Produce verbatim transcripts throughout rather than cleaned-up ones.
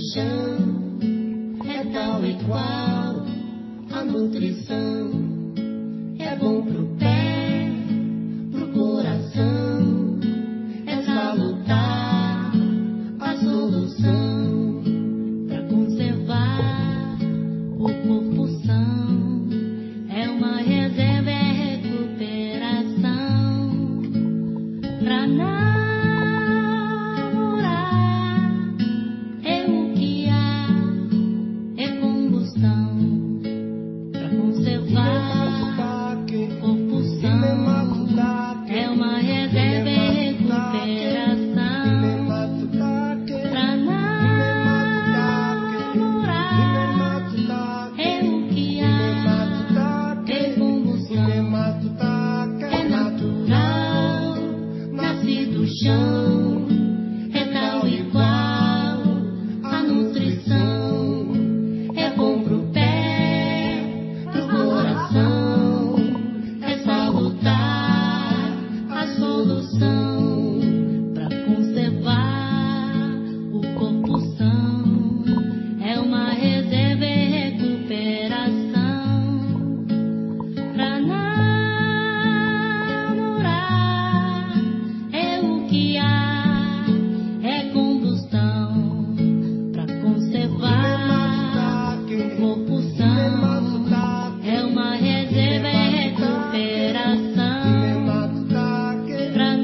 chão é tal e qual, a nutrição é bom pro pé, pro coração, é salutar, a solução pra conservar o corpo são, é uma reserva, é recuperação pra namorar, é o que há, é combustão pra conservar o corpo são, é uma reserva, é recuperação pra namorar, é o que há, é combustão, é natural, nasce do chão, é tal e qual, a nutrição é bom pro pé, pro coração, é salutar, a solução pra conservar o corpo são, é uma reserva, é recuperação pra namorar, é o que há, é combustão pra conservar o corpo são, é uma reserva, é recuperação pra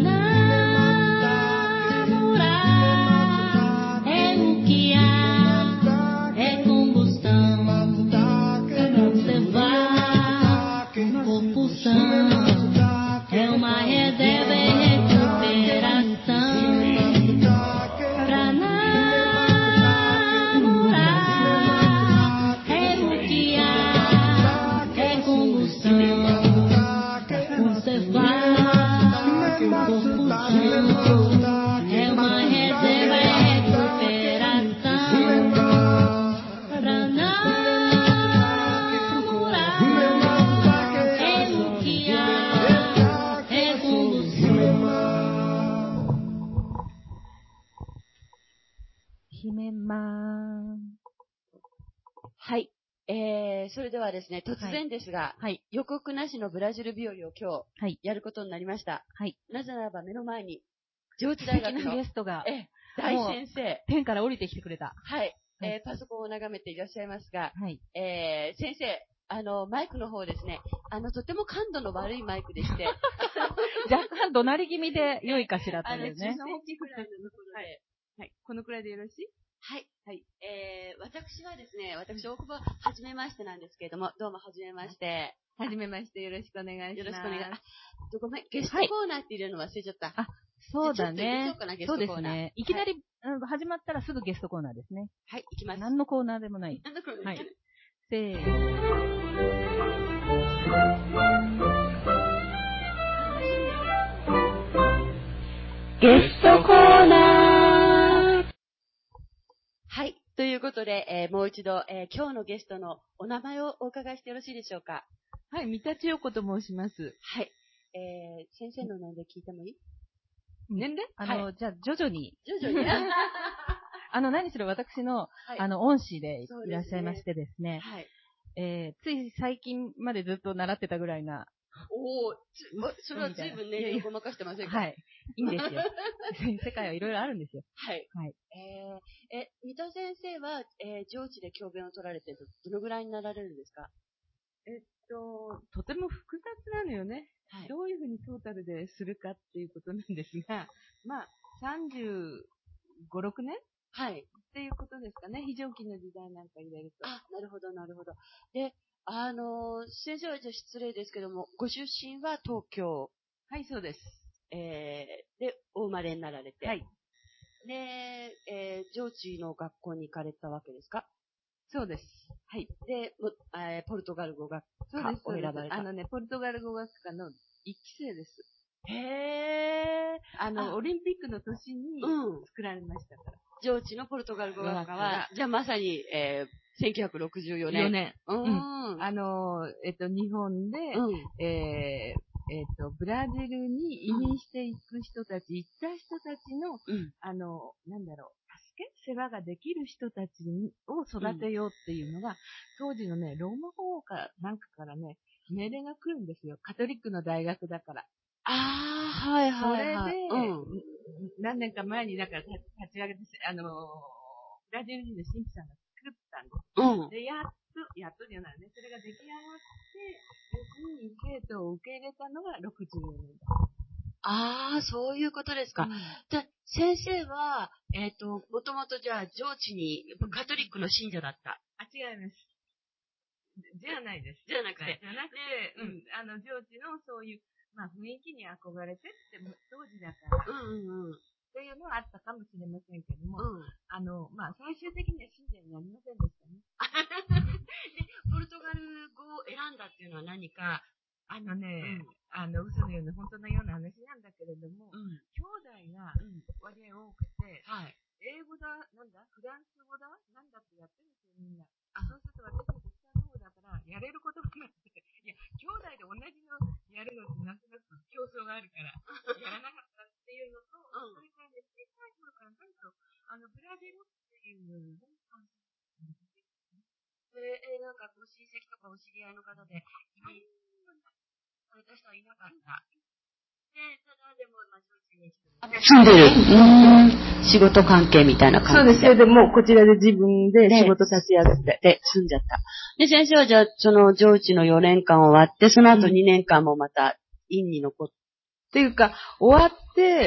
namorar, é o que há, é combustão pra conservar o corpo são, é uma reserva, é recuperação pra namorar, é o que há, é combustão pra conservar o corpo são, é uma reserva, é recuperação pra namorar, é o que há, é combustão. ひめまーん。 はい。えー、それではですね、突然ですが、 はい。 予告なしのブラジル日和を今日、 はい。 やることになりました。 はい。 なぜならば目の前に、上智素敵な大学の、 ゲストがええ、大先生、 天から降りてきてくれた。 はい、 はいえーパソコンを眺めていらっしゃいますが、 はい。 えー先生、あの、マイクの方ですね、あの、とても感度の悪いマイクでして、 若干怒鳴り気味で良いかしらとあの、 いうじゅっセンね。 チぐらいのところで、 はい。このくらいでよろしい？ はい。はい。えー、私はですね、私、大久保、はじめましてなんですけれども、どうもはじめまして。 はじめまして、よろしくお願いします。 よろしくお願いします。あ、ごめん、ゲストコーナーって入れるの忘れちゃった。 あ、そうだじゃあちょっと入れちゃおねうかな、ゲストそうコーナー。 ですね。いきなり、うん始まったらすぐゲストコーナーですね。 はい、行きます。 何のコーナーでもない。 なんだこれ、 はいせーの。 ゲストコーナー。はい。ということで、えーもう一度、えー今日のゲストのお名前をお伺いしてよろしいでしょうか。 はい、三田千代子と申します。 はい。えー先生の年齢聞いてもいい？ 年齢あの、 はじゃあ、徐々に。 徐々に。 あの、何しろ私の、 はいあの、恩師でいそうですねらっしゃいましてですね。 はい。 えーつい最近までずっと習ってたぐらいな。 おー、つおそれは随分年齢をごまかしてませんか？ はい。いいんですよ。世界はいろいろあるんですよ。 はい。 はい。 えー、え、三田先生は、えー上智で教鞭を取られてどどのぐらいになられるんですか？ えっと、とても複雑なのよね。 はい。 どういうふうにトータルでするかっていうことなんですが、まあ、さんじゅうご、ろくねんっはい。 ていうことですかね。非常勤の時代なんか入れると。 あ、なるほど、なるほど。で、あのー先生はじゃあ失礼ですけども、ご出身は東京、 はい、そうです。 えー、で、お生まれになられて、 はい。 で、えー、上智の学校に行かれたわけですか？ そうです。 はい。で、もえーポルトガル語学科そうです。そうですを選ばれた。 あのね、ポルトガル語学科の一期生です。 へー。 あの、 あオリンピックの年にうん。 作られましたから。 上智のポルトガル語学科語学科は、じゃあまさに、えー、せんきゅうひゃくろくじゅうよねん。 よねん。 うーん。 あの、えっと、日本で、 うん。 えーえっと、ブラジルに移民していく人たち、行った人たちの、 うん。 あの、なんだろう、助け世話ができる人たちを育てようっていうのが、うん、当時のね、ローマ法王かなんかからね、命令が来るんですよ。カトリックの大学だから。 ああ、はいはいはい。 それで、 うん、 何年か前にだから立ち上げて、あの、ブラジル人の神父さんが作ったんです。うん、で、やっと、やっとじゃないね。それが出来上がって、に生徒を受け入れたのがろくじゅうよねんだ。 ああ、そういうことですか。うん、で先生は、えっ、ー、と、もともとじゃあ、上智にカトリックの信者だった。 あ、違います。じゃないです。 じゃなくて。 じゃなくて、うん、あの、上智のそういう、まあ、雰囲気に憧れてって、当時だから、うんうんうん、っていうのはあったかもしれませんけども、うん、あの、まあ、最終的には信者になりませんでしたね。 で、ポルトガル語を選んだっていうのは何か、 あのね、うん、あの、嘘のような、本当のような話なんだけれども、うん、兄弟が割合多くて、うん、はい、英語だ、なんだ、フランス語だ、なんだってやってるんですよ、みんな。そうすると私たち下の方だから、やれることがなくて、いや、兄弟で同じのやるのってなんとなく競争があるから、やらなかったっていうのと、うん、それからね、小さい頃からなんと、あの、ブラジルっていうのに、 それ、えー、なんかご親戚とかお知り合いの方で、された人はいなかった。で、ただでも、まあ、住んでる。うん。仕事関係みたいな感じで。 そうです。それでもうこちらで自分で仕事立ち上げて。 で、住んじゃった。で、先生はじゃあ、その上智のよねんかん終わって、その後にねんかんもまた、院に残って。 っていうか、終わって、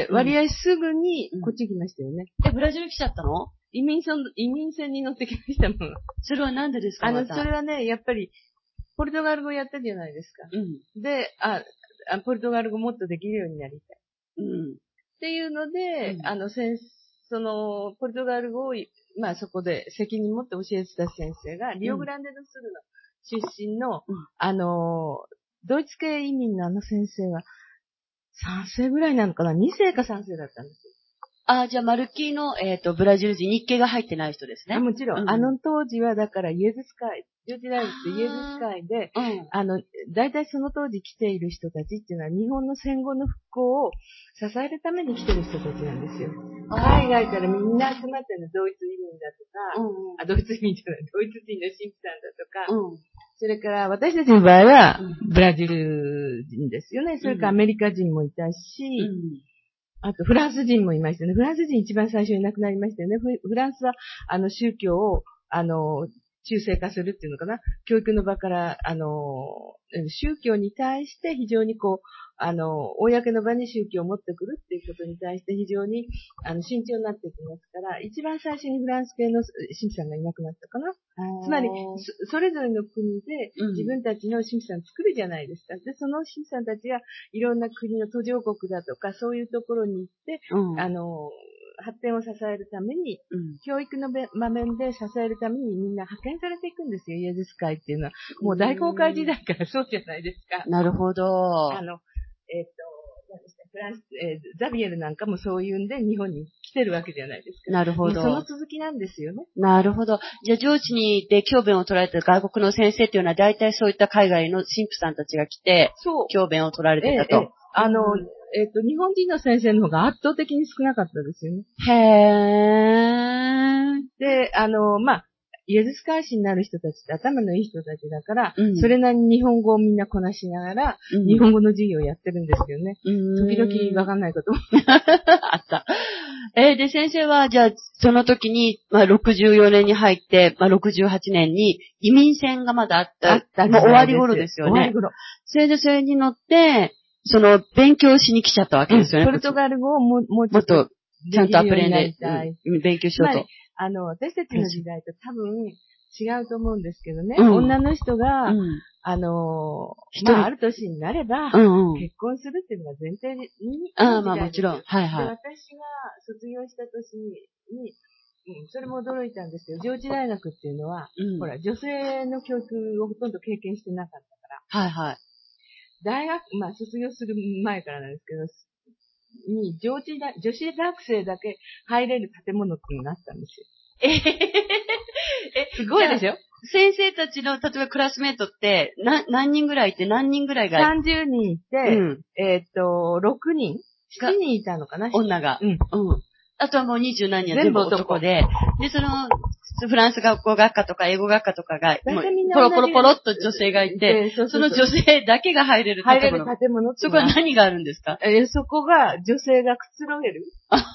割合すぐにこっち来ましたよね。 うん、え、ブラジル来ちゃったの？ 移民船、移民船に乗ってきましたもん。 それはなんでですか？ あの、 またそれはね、やっぱり、ポルトガル語やったじゃないですか。うん、で、あ、ポルトガル語もっとできるようになりたい。うん、っていうので、うん、あの、先その、ポルトガル語を、まあそこで責任持って教えてた先生が、リオグランデドスルの出身の、うん、あの、ドイツ系移民のあの先生は、さん世ぐらいなのかな ?に 世かさん世だったんですよ。 あ、じゃあ、マルキーの、えっ、ー、と、ブラジル人、日系が入ってない人ですね。 あもちろん、うん。あの当時は、だから、イエズス会、上智大学ってイエズス会で、うん、あの、大体その当時来ている人たちっていうのは、日本の戦後の復興を支えるために来てる人たちなんですよ。海外からみんな集まってるの、ドイツ移民だとか、うん、あ、ドイツ移民じゃない、ドイツ人の神父さんだとか、うん、それから、私たちの場合は、ブラジル人ですよね。それからアメリカ人もいたし、うんあと、フランス人もいましたね。フランス人一番最初に亡くなりましたよね。フランスは、あの、宗教を、あの、中性化するっていうのかな。教育の場から、あの、宗教に対して非常にこう、あの、公の場に宗教を持ってくるっていうことに対して非常に、あの、慎重になっていきますから、一番最初にフランス系の神父さんがいなくなったかな。つまりそ、それぞれの国で自分たちの神父さんを作るじゃないですか。で、その神父さんたちがいろんな国の途上国だとか、そういうところに行って、うん、あの、発展を支えるために、うん、教育の場面で支えるためにみんな派遣されていくんですよ、イエズス会っていうのは。もう大航海時代からそうじゃないですか。 なるほど。 あの、えっ、ー、と、フランス、えー、ザビエルなんかもそういうんで日本に来てるわけじゃないですか。 なるほど。 その続きなんですよね。 なるほど。じゃあ、上智にで教鞭を取られてる外国の先生っていうのは大体そういった海外の神父さんたちが来て、そう。教鞭を取られてたと。えーえー、 あの、うんえっ、ー、と、日本人の先生の方が圧倒的に少なかったですよね。 へー。 で、あの、まあ、イエズス会士になる人たちって頭のいい人たちだから、うん、それなりに日本語をみんなこなしながら、うん、日本語の授業をやってるんですよね。うん、時々わかんないことも。 あった。えー、で、先生は、じゃあ、その時に、まあ、ろくじゅうよねんに入って、まあ、ろくじゅうはちねんに移民船がまだあった。 あったもう終わり頃ですよね。 終わり頃。 それでそれに乗って、その、勉強しに来ちゃったわけですよね。 うん、ポルトガル語をももうちょっと、ちゃんとアプレンで、うん、勉強しようと。 あの、私たちの時代と多分違うと思うんですけどね。うん、女の人が、うん、あの、まあ、ある年になれば、うんうん、結婚するっていうのが前提に、 ああ、まあもちろん。はいはい。 で、私が卒業した年に、うん、それも驚いたんですけど、上智大学っていうのは、うん、ほら、女性の教育をほとんど経験してなかったから。はいはい。 大学、まあ、卒業する前からなんですけど、に、上智大、女子学生だけ入れる建物っていうのがあったんですよ。 えへへへえ、すごいでしょ？先生たちの、例えばクラスメートって、な、何人ぐらいいて、何人ぐらいがさんじゅうにんいて、うん、えっと、ろくにん ?しち 人いたのかな女が。 うん。うん。 あとはもう二十何人は全部男で、 で、その、フランス学校学科とか英語学科とかが、もう大体みんなポロポロポロっと女性がいて、 そうそうそうその女性だけが入れる建物。 入れる建物ってそいうのはこは何があるんですか？ え、そこが女性がくつろげる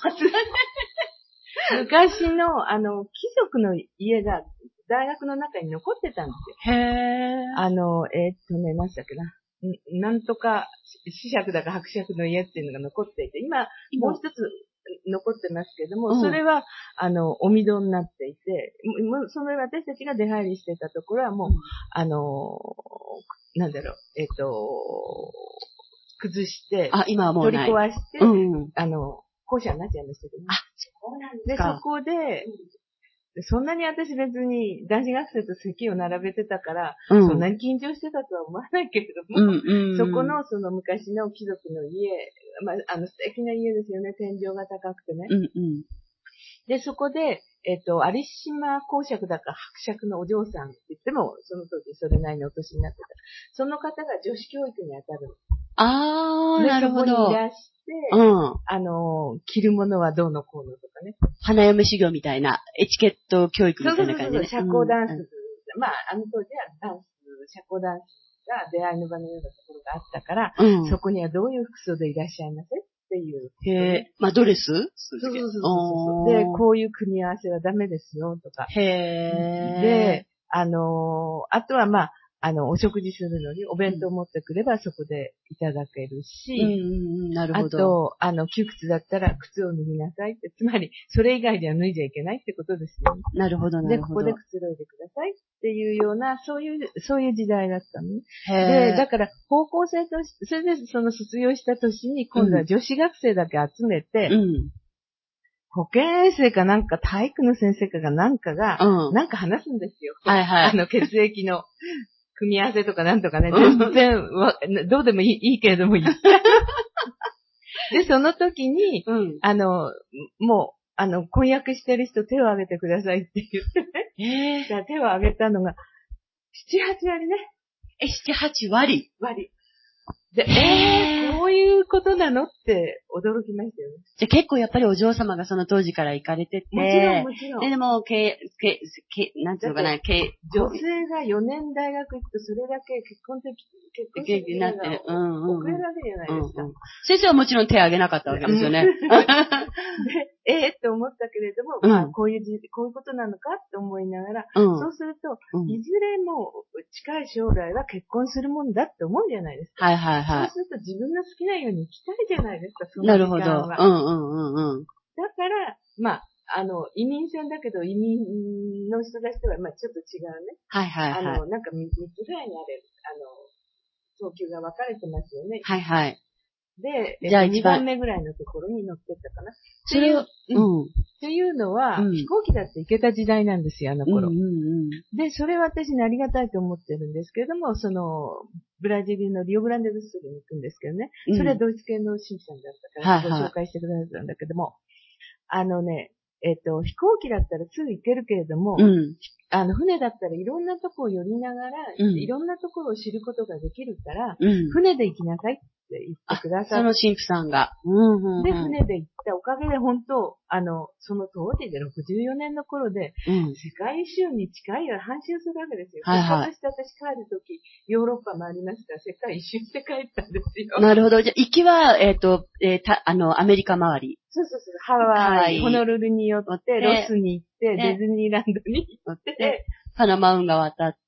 昔の、あの、貴族の家が大学の中に残ってたんですよ。 へー。 あの、えーっとね、何だっけな。んなんとか、子爵だか伯爵の家っていうのが残っていて、今、もう一つ残ってますけども、 うんそれは、あの、おみどになっていて、もうその私たちが出入りしてたところはもう、 うんあの、なんだろう、えーっと、崩して、 あ、今はもう取りない。 壊して、 うん。 あの、校舎になっちゃいましたけどね。 あ、そうなんですで、 か。 そこで、そんなに私別に男子学生と席を並べてたから、 うん。 そんなに緊張してたとは思わないけれども、 うん、うん。 そこのその昔の貴族の家、まあ、あの素敵な家ですよね、天井が高くてね。 うん、うん。 で、そこで、えっと、有島公爵だか伯爵のお嬢さんって言っても、その時それなりのお年になってた。その方が女子教育に当たる。 あー、 で、 なるほど。 そこにいらして、 うん。 あの、着るものはどうのこうのとかね。 花嫁修行みたいな、エチケット教育みたいな感じで、ね。 社交ダンス、 うんまあ、あの当時はダンス、社交ダンスが出会いの場のようなところがあったから、 うん。 そこにはどういう服装でいらっしゃいませっていう、 へー。まあ、ドレスそうそうそうそうそうで、こういう組み合わせはダメですよ、とか。 へー。 で、あのー、あとはまあ、あの、お食事するのにお弁当を持ってくればそこでいただけるし、 うんうんうん、なるほど。 あと、あの、窮屈だったら靴を脱ぎなさいって、つまり、それ以外では脱いじゃいけないってことですよね。 なるほど、なで、 るほど。 ここでくつろいでくださいっていうような、そういう、そういう時代だったのね。 へー。 で、だから、方向性として、それでその卒業した年に、今度は女子学生だけ集めて、 うん。 保健衛生かなんか体育の先生かがなんかが、 うん。 なんか話すんですよ。 はいはい。 あの、血液の組み合わせとかなんとかね、 うん全然わ、どうでもいいいいけれどもいい。で、その時に、 うん。 あの、もう、あの、婚約してる人手を挙げてくださいって言ってね。 えー。 じゃあ手を挙げたのが、七八割ね。 え、七八割。 割。で、えー、こういうことなのって驚きましたよね。 じゃあ結構やっぱりお嬢様がその当時から行かれてて。 もちろん、もちろん。 で、でも、け、け、け、なんていうのかな、け、 女性がよねん大学行くとそれだけ結婚的、結婚結になってる。うんうんうん。 遅れるわけじゃないですか。 うんうん、先生はもちろん手を挙げなかったわけですよね。 で、ええー、って思ったけれども、 うん、 まあ、こういうじ、こういうことなのかって思いながら、 うん、 そうすると、 うん、 いずれも近い将来は結婚するもんだって思うじゃないですか。 はいはいはい。 そうすると自分の好きなように生きたいじゃないですか、そのなるほど。 時間は。 うんうんうんうん。 だから、まあ、あの、移民船だけど、移民の人たちとは、まあ、ちょっと違うね。 はいはいはい。 あの、なんかみっつぐらいにあれ、あの、等級が分かれてますよね。 はいはい。 で、 じゃあにばんめぐらいのところに乗ってったかな。 それを、 うん。っていうのは、 うん、 飛行機だって行けた時代なんですよ、あの頃。 うんうんうん、 で、それは私にありがたいと思ってるんですけれども、その、ブラジルのリオグランデドスルに行くんですけどね。それはドイツ系の神さんだったから、ご紹介してくださったんだけども、あのね、えっと、飛行機だったらすぐ行けるけれども、 うん、 あの、船だったらいろんなとこを寄りながら、 うん、 いろんなところを知ることができるから、 うん、 船で行きなさいって言ってくださって。 その神父さんが。うんうんうん、 で、船で行ったおかげで本当、あの、その当時でろくじゅうよねんの頃で、 うん、 世界一周に近いよ、半周するわけですよ。 はいはい。 そして私帰るとき、ヨーロッパ回りましたら、世界一周して帰ったんですよ。 なるほど。じゃあ、行きは、えっ、ー、と、えー、た、あの、アメリカ周り。 そうそうそう。ハワイ、ホノルルによって、ロスに行って、ディズニーランドに行って、 パナマ運河渡って、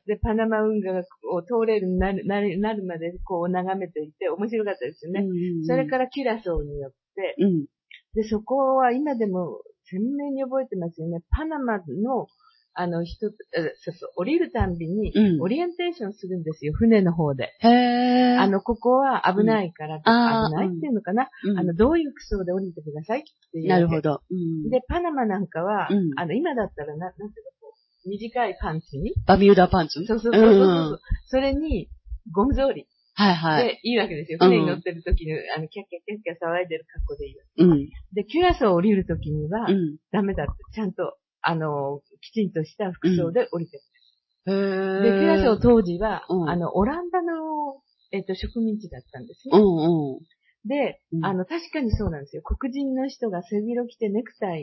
で、パナマ運河を通れるになる、なる、なるまでこう眺めていて、面白かったですよね。うんうんうん、それからキュラソーによって、 うん、 で、そこは今でも鮮明に覚えてますよね。パナマの、あの人、そうそう、降りるたんびに、オリエンテーションするんですよ、うん、船の方で。 へー。 あの、ここは危ないから、うん、危ないっていうのかな、 うん、 あの、どういう服装で降りてくださいっていう。 なるほど。うん、 で、パナマなんかは、 うん、 あの、今だったらな、なんていうの、短いパンツに。 バミューダパンツ？ そうそうそうそう、うん。それに、ゴム草履。 はいはい。 で、いいわけですよ。船に乗ってる時に、あの、キャッキャッキャッキャ騒いでる格好でいいわけ。 うん。 で、キュラソーを降りる時には、 うん、 ダメだって、ちゃんと、あの、きちんとした服装で降りてる。うん、へー。 で、キュラソー当時は、 うん、 あの、オランダの、えっと、植民地だったんですね。 うんうん。 で、 うん、 あの、確かにそうなんですよ。黒人の人が背広着てネクタイ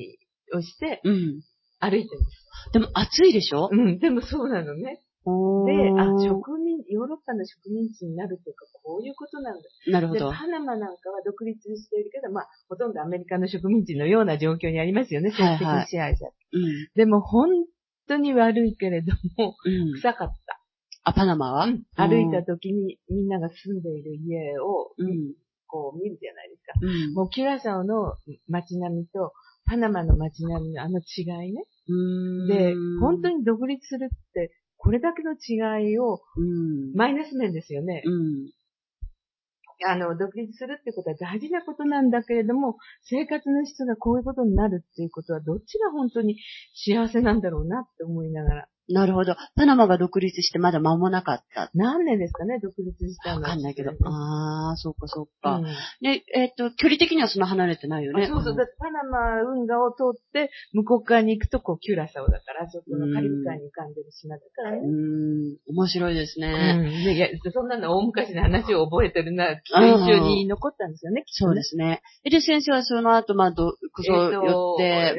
をして、 うん。 歩いてるんです。 でも暑いでしょ？ うん、でもそうなのね。 おで、あ、 ー。 植民、ヨーロッパの植民地になるというか、こういうことなんだ。 なるほど。 で、パナマなんかは独立しているけど、まあ、ほとんどアメリカの植民地のような状況にありますよね、政治的に支配者。 うん。 でも、本当に悪いけれども、 うん。 臭かった。 あ、パナマは？ うん。歩いた時にみんなが住んでいる家を、 うん。 こう見るじゃないですか。 うん。 もうキュラサオの街並みと、パナマの街並みのあの違いね。 うーん。 で、本当に独立するって、これだけの違いを、 うん。 マイナス面ですよね。 うん。 あの、独立するってことは大事なことなんだけれども、生活の質がこういうことになるっていうことは、どっちが本当に幸せなんだろうなって思いながら。 なるほど。パナマが独立してまだ間もなかった。 何年ですかね、独立したの。 わかんないけど。ああ、そうかそうか。 うん、 で、えっと、距離的にはそんな離れてないよね。 そうそう。だってパナマ運河を通って、向こう側に行くと、こう、キュラサオだから、そこのカリブ海に浮かんでる島だからね。 うーん、面白いですね。 うん。で、いや、そんなの大昔の話を覚えてるな、印象に残ったんですよね、きっとね。 そうですね。で、先生はその後、まあ、ど、こそ寄って、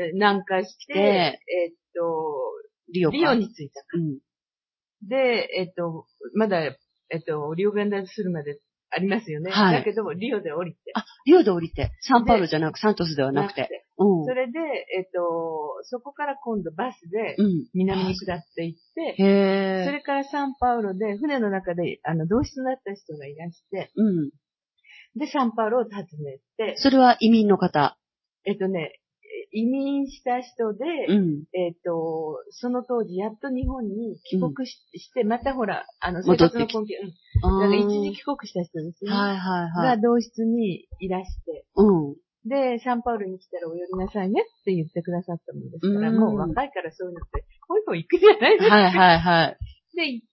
南下して、えっと、 リオか。 リオに着いた。 うん。 で、えっと、まだ、えっと、リオグランデするまでありますよね。はい。だけども、リオで降りて。 あ、リオで降りて。サンパウロじゃなく、サントスではなくて。なくてうん。それで、えっと、そこから今度バスで、南に下っていって、うん、へー。それからサンパウロで、船の中で、あの、同室になった人がいらして、うん。で、サンパウロを訪ねて。 それは移民の方？ えっとね、移民した人で、うん、えっ、ー、と、その当時やっと日本に帰国 し,、うん、して、またほら、あの、生活の根拠、うん。だから一時帰国した人ですね。はいはいはい。が同室にいらして、うん。で、サンパウロに来たらお寄りなさいねって言ってくださったもんですから、うん、もう若いからそういうのって、ほいほい行くじゃないですか。はいはいはい。で、行って、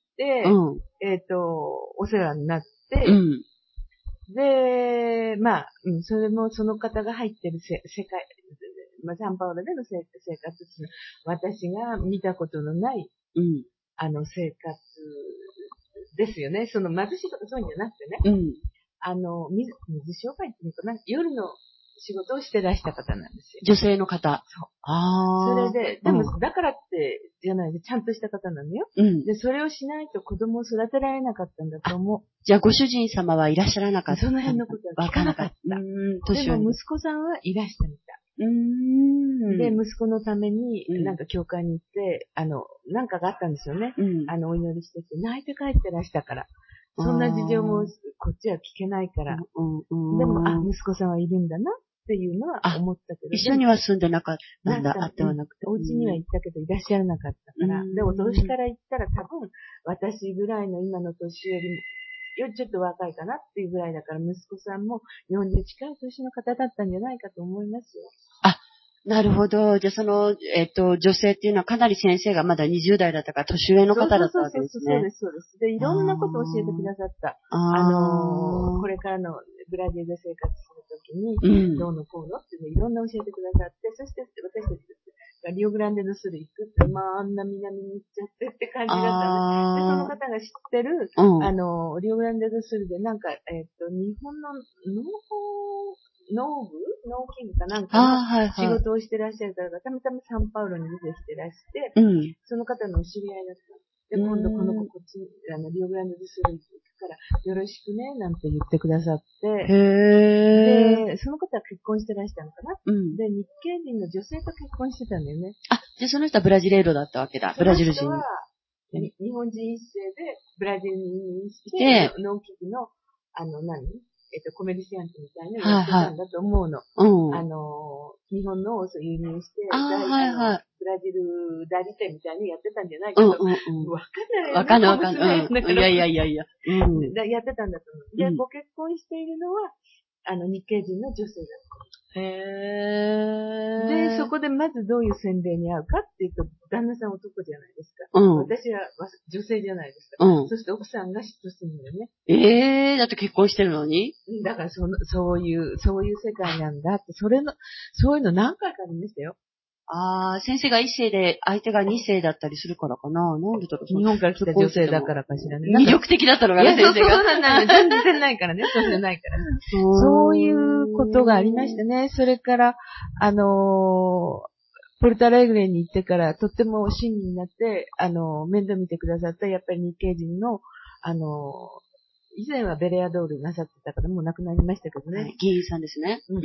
うん、えっ、ー、と、お世話になって、うん、で、まあ、うん、それもその方が入ってるせ世界、まあ、サンパウロでの生活ですね。私が見たことのない、うん、あの、生活ですよね。その貧しいとかそういうんじゃなくてね。うん、あの、水、水商売っていうのかな。夜の仕事をしてらした方なんですよ。 女性の方。そう。ああ。それで、でも、うん、だからって、じゃないで、ちゃんとした方なのよ。うん。で、それをしないと子供を育てられなかったんだと思う。 じゃあ、ご主人様はいらっしゃらなかった。 その辺のことは聞かなかった。うん。でも、息子さんはいらしたみたい。うーんで、息子のために、なんか教会に行って、うん、あの、なんかがあったんですよね。うん、あの、お祈りしてて、泣いて帰ってらしたから。そんな事情もこっちは聞けないから。うんうん、でも、あ、息子さんはいるんだなっていうのは思ったけど。 一緒には住んでなかったんだ、あってはなくて。 お家には行ったけどいらっしゃらなかったから。でも、年から行ったら多分、私ぐらいの今の年よりも、よりちょっと若いかなっていうぐらいだから、息子さんもよんじゅう近い年の方だったんじゃないかと思いますよ。 あ、なるほど。じゃあその、えっと、女性っていうのはかなり先生がまだにじゅう代だったから年上の方だったわけですね。 そうです、そうです。で、いろんなことを教えてくださった。あ, あのー、これからのブラジルで生活するときに、うん、どうのこうのっていうのいろんな教えてくださって、そして私たちリオグランデのスル行くって、まあ、あんな南に行っちゃってって感じだったね。で、その方が知ってる、うん、あの、リオグランデのスルで、なんか、えっと、日本の農法、農部農機具かなんかの仕事をしてらっしゃる方が、たまたまサンパウロに出てきてらして、うん、その方のお知り合いだった。で、今度この子こっち、あの、リオグランデでスル行くから、よろしくね、なんて言ってくださって、へで、その方は結婚してらしたのかな、うん、で、日系人の女性と結婚してたんだよね。 あ、じゃあその人はブラジレーロだったわけだ。ブラジル人。 その人は、日本人一世で、ブラジルに移民して、農機具の、あの、何えっと、コメディシアントみたいなのやってたんだと思うの。はいはい、あの、日本のを輸入して、あはいはい、ブラジル代理店みたいにやってたんじゃないかと。わ、うんうんうん、かんないよね。 わかんないわかんない。うん、いやいやいやいや。 うん、やってたんだと思う。で、うん、ご結婚しているのは、あの、日系人の女性だった。へー。で、そこでまずどういう洗礼に合うかっていうと、旦那さん男じゃないですか。うん、私は女性じゃないですか。うん、そして奥さんが嫉妬するんだよね。 ええー、だって結婚してるのに？ だからその、そういう、そういう世界なんだって、それの、そういうの何回かありましたよ。 ああ、先生が一世で相手が二世だったりするからかな。なんでだろう。 日本から来た女性だからかしらね。 魅力的だったのかな、先生が。 そうなんだよ。全然ないからね。そうじゃないから。そういうことがありましたね。それから、あのー、 ポルタレグレに行ってからとっても親身になって、あの、面倒見てくださった、やっぱり日系人の、あの、以前はベレアドールなさってたから、もう亡くなりましたけどね。はい、 議員さんですね。 うん。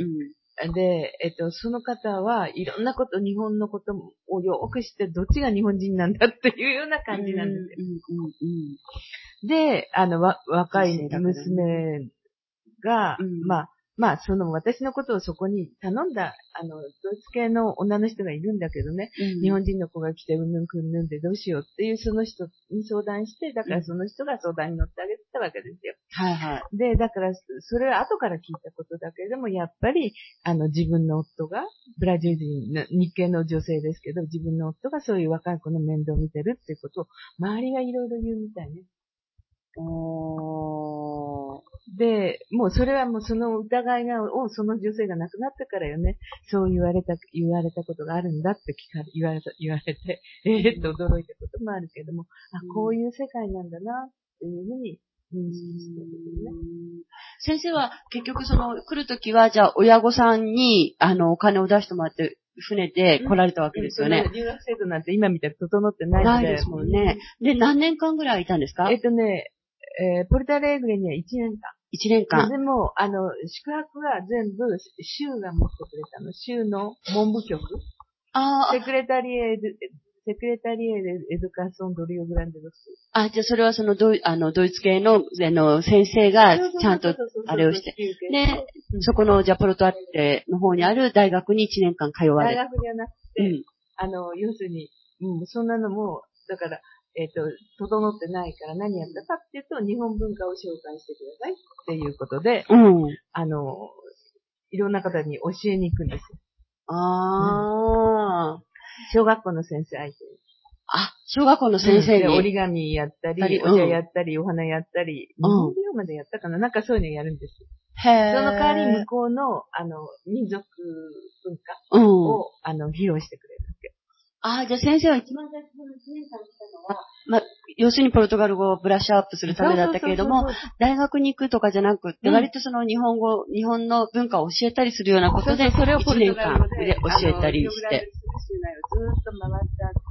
で、えっと、その方はいろんなこと、日本のことをよく知って、どっちが日本人なんだっていうような感じなんですよ。うんうんうん、で、あの、わ、若い娘が、うん、まあ、まあ、その、私のことをそこに頼んだ、あの、ドイツ系の女の人がいるんだけどね、うん、日本人の子が来て、うんぬんくんぬんでどうしようっていう、その人に相談して、だからその人が相談に乗ってあげてたわけですよ。 はいはい。 で、だから、それは後から聞いたことだけれども、やっぱり、あの、自分の夫が、ブラジル人の、日系の女性ですけど、自分の夫がそういう若い子の面倒を見てるっていうことを、周りがいろいろ言うみたいね。 おー。 で、もうそれはもうその疑いが、をその女性が亡くなってからよね、そう言われた、言われたことがあるんだって聞かれ、言われた、言われて、ええー、と驚いたこともあるけども、あ、こういう世界なんだな、っていうふうに認識してるんですね。 先生は結局その来るときは、じゃあ親御さんに、あの、お金を出してもらって、船で来られたわけですよね。 うん、留学制度なんて今みたいに整ってないので。 ないですもんね。で、何年間ぐらいいたんですか？ えっとね、えー、ポルタレーグレにはいちねんかん。 いちねんかん。 でも、あの、宿泊は全部、州が持ってくれたの。州の文部局。ああ。セクレタリエー、セクレタリエーエドカソンドリオグランデロス。 あ、じゃあそれはそのドイ、あの、ドイツ系の、あの、先生がちゃんと、あれをして。で、そこの、じゃあポルトアレの方にある大学にいちねんかん通われる。 大学じゃなくて、うん、あの、要するに、うん、そんなのも、だから、えっと、整ってないから何やったかっていうと、日本文化を紹介してくださいっていうことで、うん、あの、いろんな方に教えに行くんですよ。ああ、うん。小学校の先生相手に。 あ、小学校の先生に。 うん、折り紙やったり、お茶やったり、お花やったり、日本舞踊までやったかな、なんかそういうのやるんです。へー。その代わり向こうの、あの、民族文化を、うん、あの、披露してくれるわけ。 ああ、じゃあ先生は一番最初のいちねんかん来たのは、まあ、要するにポルトガル語をブラッシュアップするためだったけれども、大学に行くとかじゃなくって、うん、割とその日本語、日本の文化を教えたりするようなことで、それをいちねんかんで教えたりして。 ずーっと回ってあって、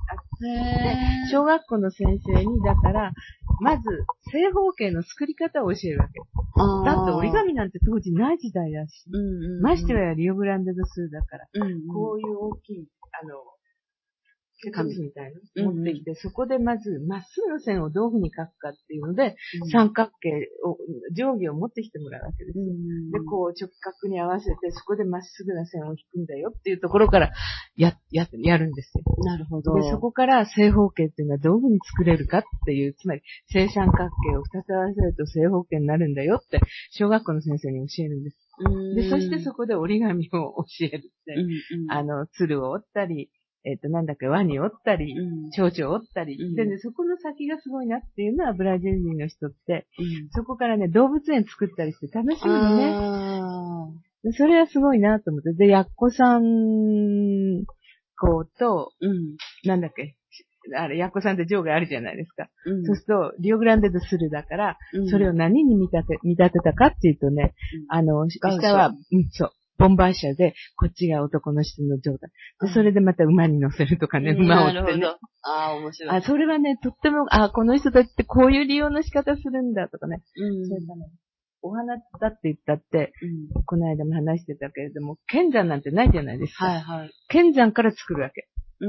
小学校の先生に、だから、まず、正方形の作り方を教えるわけ。だって折り紙なんて当時ない時代だし、うんうんうん、ましてはリオグランデドスだから、うんうん、こういう大きい、あの、紙みたいなの持ってきて、うんうん、そこでまず、まっすぐの線をどういうふうに描くかっていうので、うん、三角形を、定規を持ってきてもらうわけですよ。うん、で、こう直角に合わせて、そこでまっすぐな線を引くんだよっていうところから、や、や、やるんですよ。 なるほど。 で、そこから正方形っていうのはどういうふうに作れるかっていう、つまり、正三角形を二つ合わせると正方形になるんだよって、小学校の先生に教えるんです。で、そしてそこで折り紙を教えるって、うんうん、あの、鶴を折ったり、えっと、なんだっけ、ワニ折ったり、蝶々折ったり、うん、で、ね、そこの先がすごいなっていうのは、ブラジル人の人って、うん、そこからね、動物園作ったりして楽しむのね。それはすごいなと思って。で、やっこさん校と、うん、なんだっけ、あれ、やっこさんって上下あるじゃないですか。うん、そうすると、リオグランデドスルだから、うん、それを何に見立て、見立てたかっていうとね、うん、あの、下は、うん、そう。ボンバー車で、こっちが男の人の状態。で、それでまた馬に乗せるとかね、うん、馬を追ってね。 なるほど。ああ、面白い。 あ、それはね、とっても、あ、この人たちってこういう利用の仕方するんだとかね。うん。それからね、お花だって言ったって、うん、この間も話してたけれども、剣山なんてないじゃないですか。はいはい。剣山から作るわけ。うん。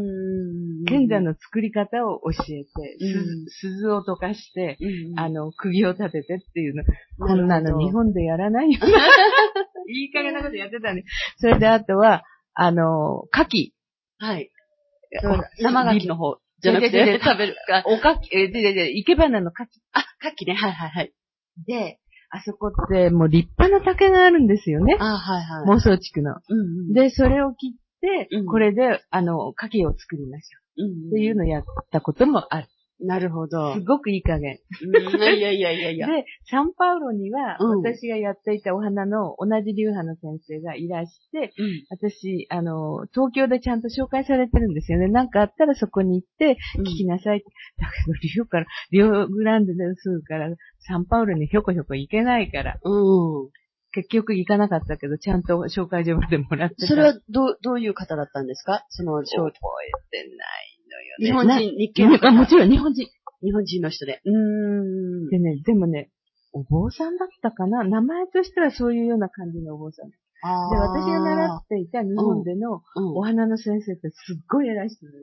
剣山の作り方を教えて、うん、鈴を溶かして、うん、あの、釘を立ててっていうの、こんなの日本でやらないよ。いい加減なことやってたね。それであとは、あの、牡蠣。はい。 生牡蠣の方じゃなくて食べるか。 お牡蠣、え、で、で、で、生け花の牡蠣。 あ、牡蠣ね。はいはいはい。 で、あそこってもう立派な竹があるんですよね。 あ、はいはい。 妄想地区の。うんうん、で、それを切って、うん、これで、あの、牡蠣を作りましょう。うんうん、っていうのをやったこともある。 なるほど。 すごくいい加減。 うん、いやいやいやいや。 で、サンパウロには、私がやっていたお花の同じ流派の先生がいらして、うん、私、あの、東京でちゃんと紹介されてるんですよね。なんかあったらそこに行って聞きなさい。うん、だけど、リオから、リオグランデですから、サンパウロにひょこひょこ行けないから。うん。 結局行かなかったけど、ちゃんと紹介状までもらってた。 それはどう、どういう方だったんですか？その、 覚えてないのよね。 日本人、日系の方。 もちろん日本人。 日本人の人で。うーん。 でね、でもね、お坊さんだったかな？名前としてはそういうような感じのお坊さん。で、私が習っていた日本でのお花の先生ってすっごい偉い人なんです。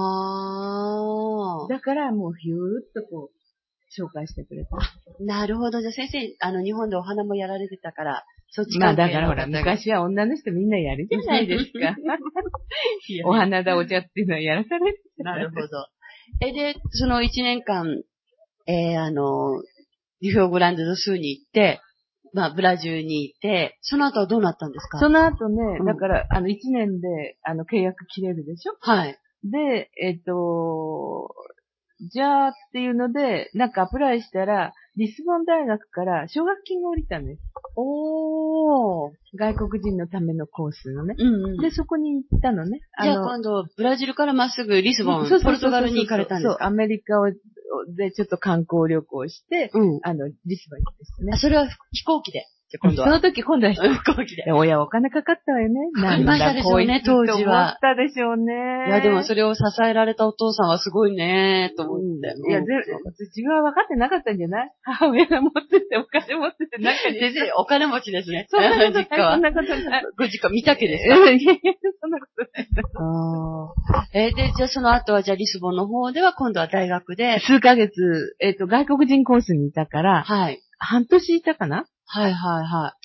ああ。 だからもうひゅーっとこう、紹介してくれた。 なるほど。じゃあ先生、あの、日本でお花もやられてたから、そっちまあ関係だからほら、昔は女の人みんなやるじゃないですか。お花だお茶っていうのはやらされる。 なるほど。え、で、その一年間、えー、あの、リュフォーグランドのスーに行って、まあ、ブラジルにいて、その後はどうなったんですか？ その後ね、 うん、 だから、あの、一年で、あの、契約切れるでしょ？ はい。 で、えっと、じゃあっていうので、なんかアプライしたら、リスボン大学から奨学金が降りたんです。おー。外国人のためのコースのね。うんうん、で、そこに行ったのね。 じゃあ今度、ブラジルからまっすぐリスボン、ポルトガルに行かれたんですか？ そう、アメリカをでちょっと観光旅行して、うん、あの、リスボンに行ってね。 あ、それは飛行機で。今度は。 その時、今度は飛行機で。 親お金かかったわよね。 かかりましたでしょうね、当時は。 思ったでしょうね。 いや、でもそれを支えられたお父さんはすごいね、と思って。 うん、いや、ぜ、自分は分かってなかったんじゃない？母親が持ってて、お金持ってて、なんか先生、お金持ちですね。 そんなことない。 実家は。 そんなことない。 ご実家見たけですか？ いやいや、そんなことない。 あえー、で、じゃあその後は、じゃあリスボンの方では今度は大学で。 数ヶ月、えっと、外国人コースにいたから、 はい。 半年いたかな？ はいはいはい。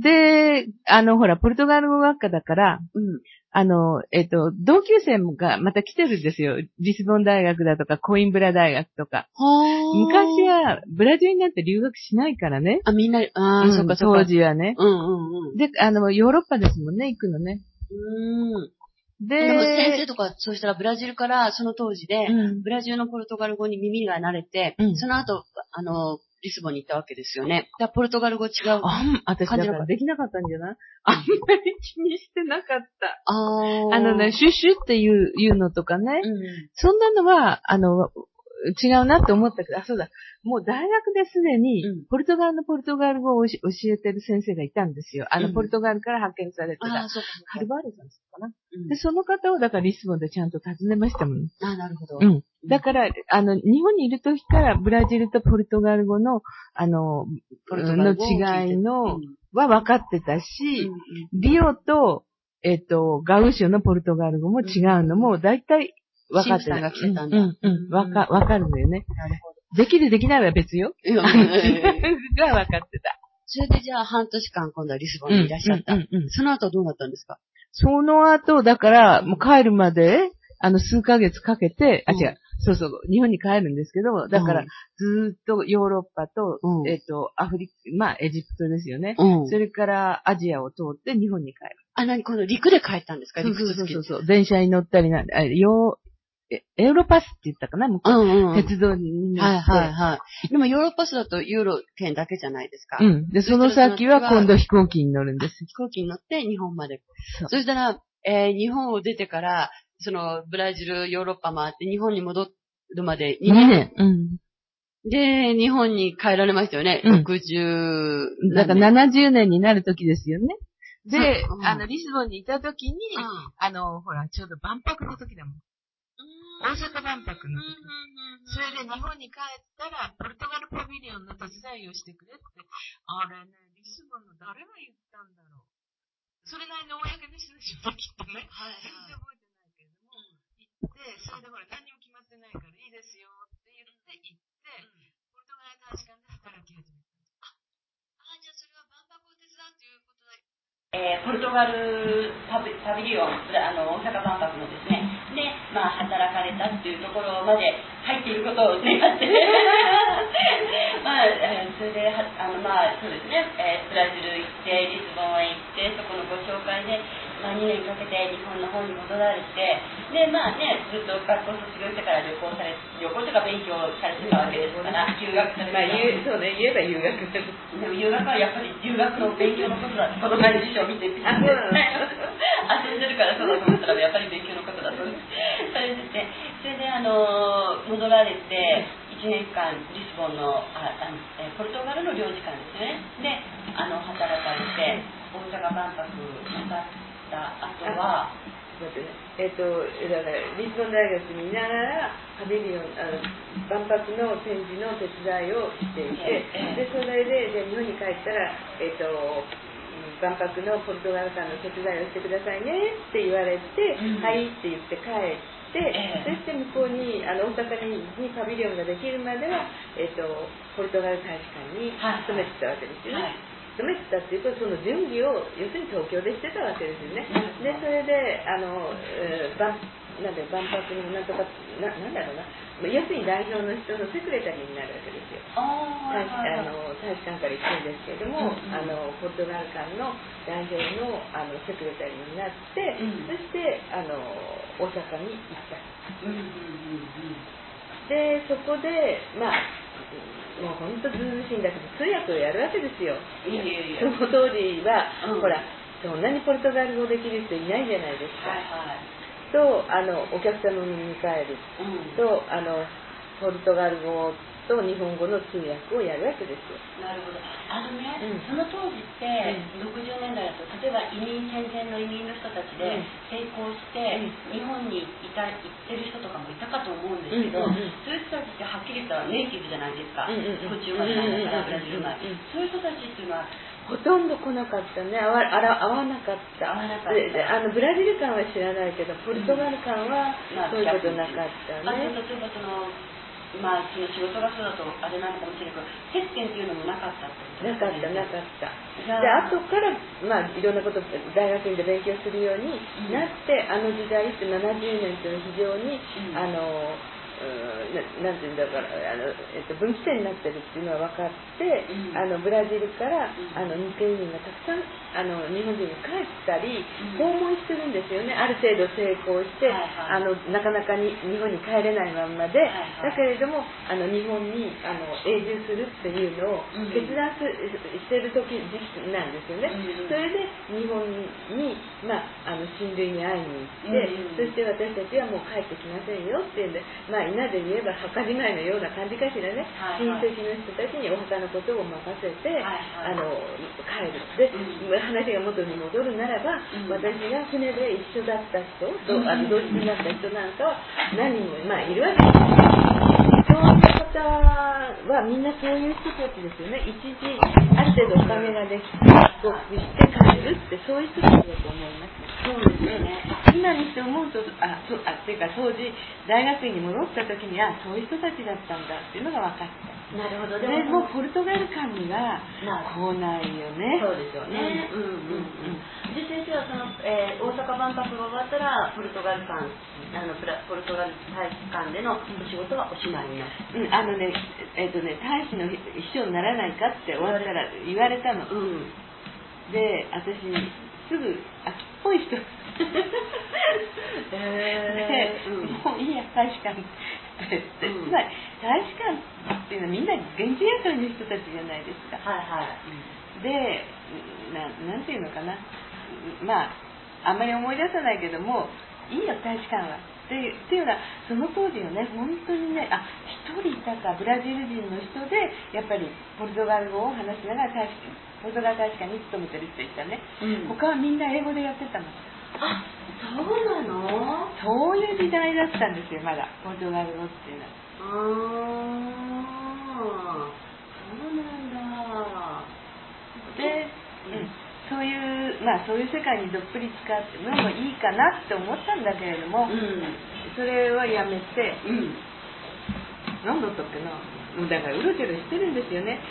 で、あの、ほら、ポルトガル語学科だから、 うん。 あの、えっと、同級生がまた来てるんですよ。リスボン大学だとか、コインブラ大学とか。昔は、ブラジルになって留学しないからね。 あ、みんな、ああ、うん、そっかそっか。 当時はね。 うんうんうん。 で、あの、ヨーロッパですもんね、行くのね。 うーん。 で、 でも先生とか、そうしたらブラジルから、その当時で、 うん、 ブラジルのポルトガル語に耳が慣れて、うん、その後、あの、リスボンに行ったわけですよね。だからポルトガル語違う。 あん、私だからできなかったんじゃない？あんまり気にしてなかった。 ああのね、シュッシュっていう、いうのとかね。 うん、 そんなのは、あの、違うなって思ったけど、あ、そうだ。もう大学ですでに、ポルトガルのポルトガル語を教えてる先生がいたんですよ。あの、ポルトガルから派遣されてた。 ああ、そうか。 カルバーレさんですかな、うん。で、その方を、だからリスボンでちゃんと訪ねましたもん。 ああ、なるほど。 うん。だから、あの、日本にいる時からブラジルとポルトガル語の、あの、ポルトガル語の違いの、は分かってたし、うん、リオと、えっと、ガウショのポルトガル語も違うのも、だいたい分かってた。 が来てたんだ。 うん、うん、わか、わかるんだよね。なるほど。できるできないは別よ。が分かってた。 それでじゃあ半年間今度はリスボンにいらっしゃった。うんうんうんうん、その後どうなったんですか？ その後、だから、もう帰るまで、あの、数ヶ月かけて、あ、違う、そうそう、日本に帰るんですけど、だから、ずーっとヨーロッパと、うん、えっと、アフリカ、まあ、エジプトですよね。うん、それから、アジアを通って日本に帰る。 あ、なに、今度陸で帰ったんですか？陸そうそうそうそう。電車に乗ったりな、あ、よえ、エウロパスって言ったかな？向こう、うんうん、鉄道に乗って。 はいはいはい。でもヨーロッパスだとユーロ圏だけじゃないですか。 うん。で、その先は今度飛行機に乗るんです。 飛行機に乗って日本まで。そしたら、えー、日本を出てから、その、ブラジル、ヨーロッパ回って日本に戻るまでにねん。にねん。うん。で、日本に帰られましたよね。うん、ろくじゅう。 だからななじゅうねんになる時ですよね。で、うん、あの、リスボンにいた時に、うん、あの、ほら、ちょうど万博の時だもん。大阪万博の時。それで日本に帰ったら、ポルトガルパビリオンの手伝いをしてくれって、あれね、リスボンの誰が言ったんだろう。それなりの公の人でしょ、きっとね。はい、はい。全然覚えてないけれども、行って、それでほら、何にも決まってないからいいですよって言って行って、ポルトガル大使館で働き始めた。あ、あ、じゃあそれは万博を手伝うということで。 えー、ポルトガルパビ、パビリオン、あの、大阪万博のですね、で、まあ、働かれたっていうところまで入っていることを願って、まあ、えー、それで、あの、まあ、そうですね、えー、ブラジル行って、リスボンへ行って、そこのご紹介で、まあ、にねんかけて日本の方に戻られて、で、まあね、ずっと学校卒業してから旅行され、旅行とか勉強されてたわけですから、留学されてた。まあ、 そうね、言えば留学する。 でも留学はやっぱり留学の勉強のことだって、この前の辞書を見てて、遊んでるからそうだと思ったら、やっぱり勉強のことだと思って。それで、それで、あの、戻られて、いちねんかんリスボンのああの、えー、ポルトガルの領事館ですねであの働かれて大阪万博なさった後は待ってね、えっ、ー、とだからリスボン大学にいながらパビリオンあの万博の展示の手伝いをしていて、でそれでじゃあ日本に帰ったらえっ、ー、と万博のポルトガル館の手伝いをしてくださいねって言われて、うん、はいって言って帰って、えー、そして向こうにあの大阪ににパビリオンができるまでは、えー、とポルトガル大使館に勤めてたわけですよね。はいはい勤めてたっていうとその準備を要するに東京でしてたわけですよね。でそれであの、えー、万なんで万博のなんとか な, なんだろうな要するに代表の人のセクレタリーになるわけですよ。大使あの大使館から行くんですけれども、うんうん、あのポルトガル館の代表のあのセクレタリーになって、うん、そしてあの大阪に行った。うんうんうんうん、でそこでまあもう本当ずうずしいんだけど通訳をやるわけですよ。いやいやいやその当時は、うん、ほらそんなにポルトガル語できる人いないじゃないですか。はいはい、とあのお客様に迎える、うん、とあのポルトガル語と日本語の通訳をやるわけですよ。なるほど。あのね、うん、その当時って、うん、ろくじゅうねんだいだと例えば移民戦前の移民の人たちで成功して、うん、日本にいた行ってる人とかもいたかと思うんですけど、うんうんうん、そういう人たちってはっきり言ったらネイティブじゃないですか。途中までなんだからブラジルまで。そういう人たちっていうのはほとんど来なかったね。合わ、あら合わなかった。合わなかった。あのブラジル館は知らないけど、ポルトガル館はそういうことなかったね。あと例えばそのまあその仕事がそうだとあれなのかもしれないけど、接点っていうのもなかったってことですね。なかったなかった。で後からまあいろんなこと大学院で勉強するようになって、うん、あの時代ってななじゅうねんっていうのは非常に、うん、あの。うん、な, なんていうんだからあの、えっと、分岐点になってるっていうのは分かって、うん、あのブラジルから、うん、あの日系移民がたくさんあの日本人に帰ったり、うん、訪問してるんですよね。ある程度成功して、はいはい、あのなかなかに日本に帰れないまんまで、はいはい、だけれどもあの日本にあの永住するっていうのを決断す、うん、してる時時期なんですよね。うん、それで日本に、まあ、あの親類に会いに行って、うん、そして私たちはもう帰ってきませんよっていうんで、まあ稲で言えば墓じまいのような感じかしらね、はいはい、親戚の人たちにお墓のことを任せて、はいはい、あの帰るで、うん、話が元に戻るならば、うん、私が船で一緒だった人と、うん、あの同時になった人なんかは何人も、まあ、いるわけです。そういった方はみんなそういう人たちですよね。一時ある程度お金ができて帰国して帰るってそういう人たちだと思います。そうですね。今にして思うとあそあっていうか当時大学院に戻った時にはそういう人たちだったんだっていうのが分かった。なるほど。でも、もうポルトガル館には来ないよね。そうですよね。うんうんうんうん。で先生はその、えー、大阪万博が終わったらポルトガル館あのポルトガル大使館でのお仕事はおしまいになる。うん、あのねえっ、ー、とね大使の秘書にならないかって終わったら言われたの。うん、で私すぐあっぽい人。えー、で、うん、もういいや大使館って、うん、つまり大使館っていうのはみんな現地雇いの人たちじゃないですか。はいはい。で な, なんていうのかなまああんまり思い出さないけどもいいよ大使館はっていうっていうのはその当時のね本当にねあ一人いたかブラジル人の人でやっぱりポルトガル語を話しながら大使ポルトガル大使館に勤めてる人いたね、うん、他はみんな英語でやってたの。あ、そうなの？そういう時代だったんですよまだポルトガル語っていうのは。ああ、そうなんだ。で、うん、そういうまあそういう世界にどっぷり使ってのもいいかなって思ったんだけれども、うん、それはやめて、うん、何だったっけな。もうだからうろちょろしてるんですよね。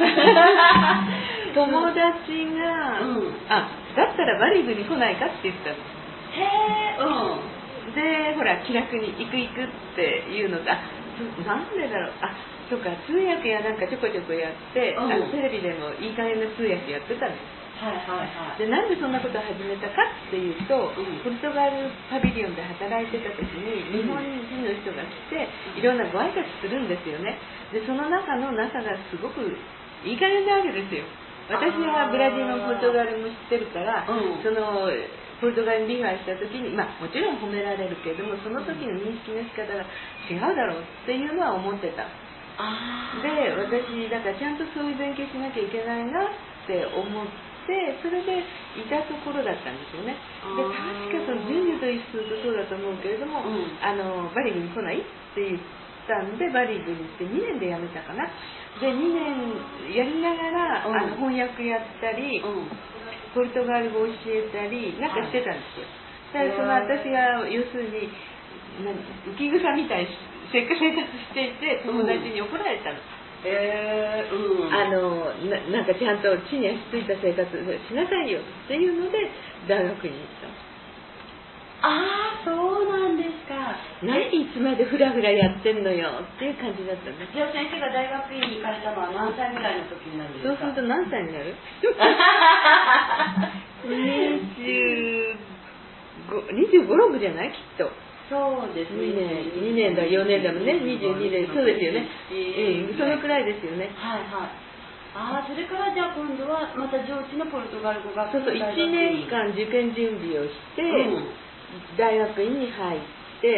友達が、うん、あ、だったらバリブに来ないかって言ったの。へー、うん。で、ほら気楽に行く行くっていうのが、なんでだろう、あ、とか通訳やなんかちょこちょこやって、うん、あのテレビでもいい加減な通訳やってたんです。はいはいはい。で、なんでそんなことを始めたかっていうと、うん、ポルトガルパビリオンで働いてた時に日本人の人が来て、いろんなご挨拶するんですよね。で、その中の中がすごくいい加減なわけですよ。私はブラジルもポルトガルも知ってるから、うん、そのポルトガルにリファーした時に、まあもちろん褒められるけれども、その時の認識の仕方が違うだろうっていうのは思ってた。 で、私、だからちゃんとそういう勉強しなきゃいけないなって思って、それでいたところだったんですよね。で、確かその順序と一緒とそうだと思うけれども、うん、あの、バリグに来ないって言ったんで、バリグに行ってにねんで辞めたかな。で、にねんやりながら、うん、あの翻訳やったり、うん、ポルトガル語教えたり、なんかしてたんですよ。だからその私が、要するに、浮き草みたいにせっかく生活していて、友達に怒られたの。 えーうん、 あのな、なんかちゃんと地に足ついた生活しなさいよっていうので大学に行ったの。 ああ、そうなんですか。 何いつまでフラフラやってんのよっていう感じだったんです。 じゃあ先生が大学院に行かれたのは何歳ぐらいの時になるんですか？ そうすると何歳になる？にじゅうご、にじゅうご、ろくじゃないきっと。 そうですね。 にねん、にねんだ、よねんだもんね。にじゅうにねん、そうですよね。ええ、そのくらいですよね。 はいはい。ああ、それからじゃあ今度はまた上智のポルトガル語学そうそう、いちねんかん受験準備をして、うん、大学院に入って、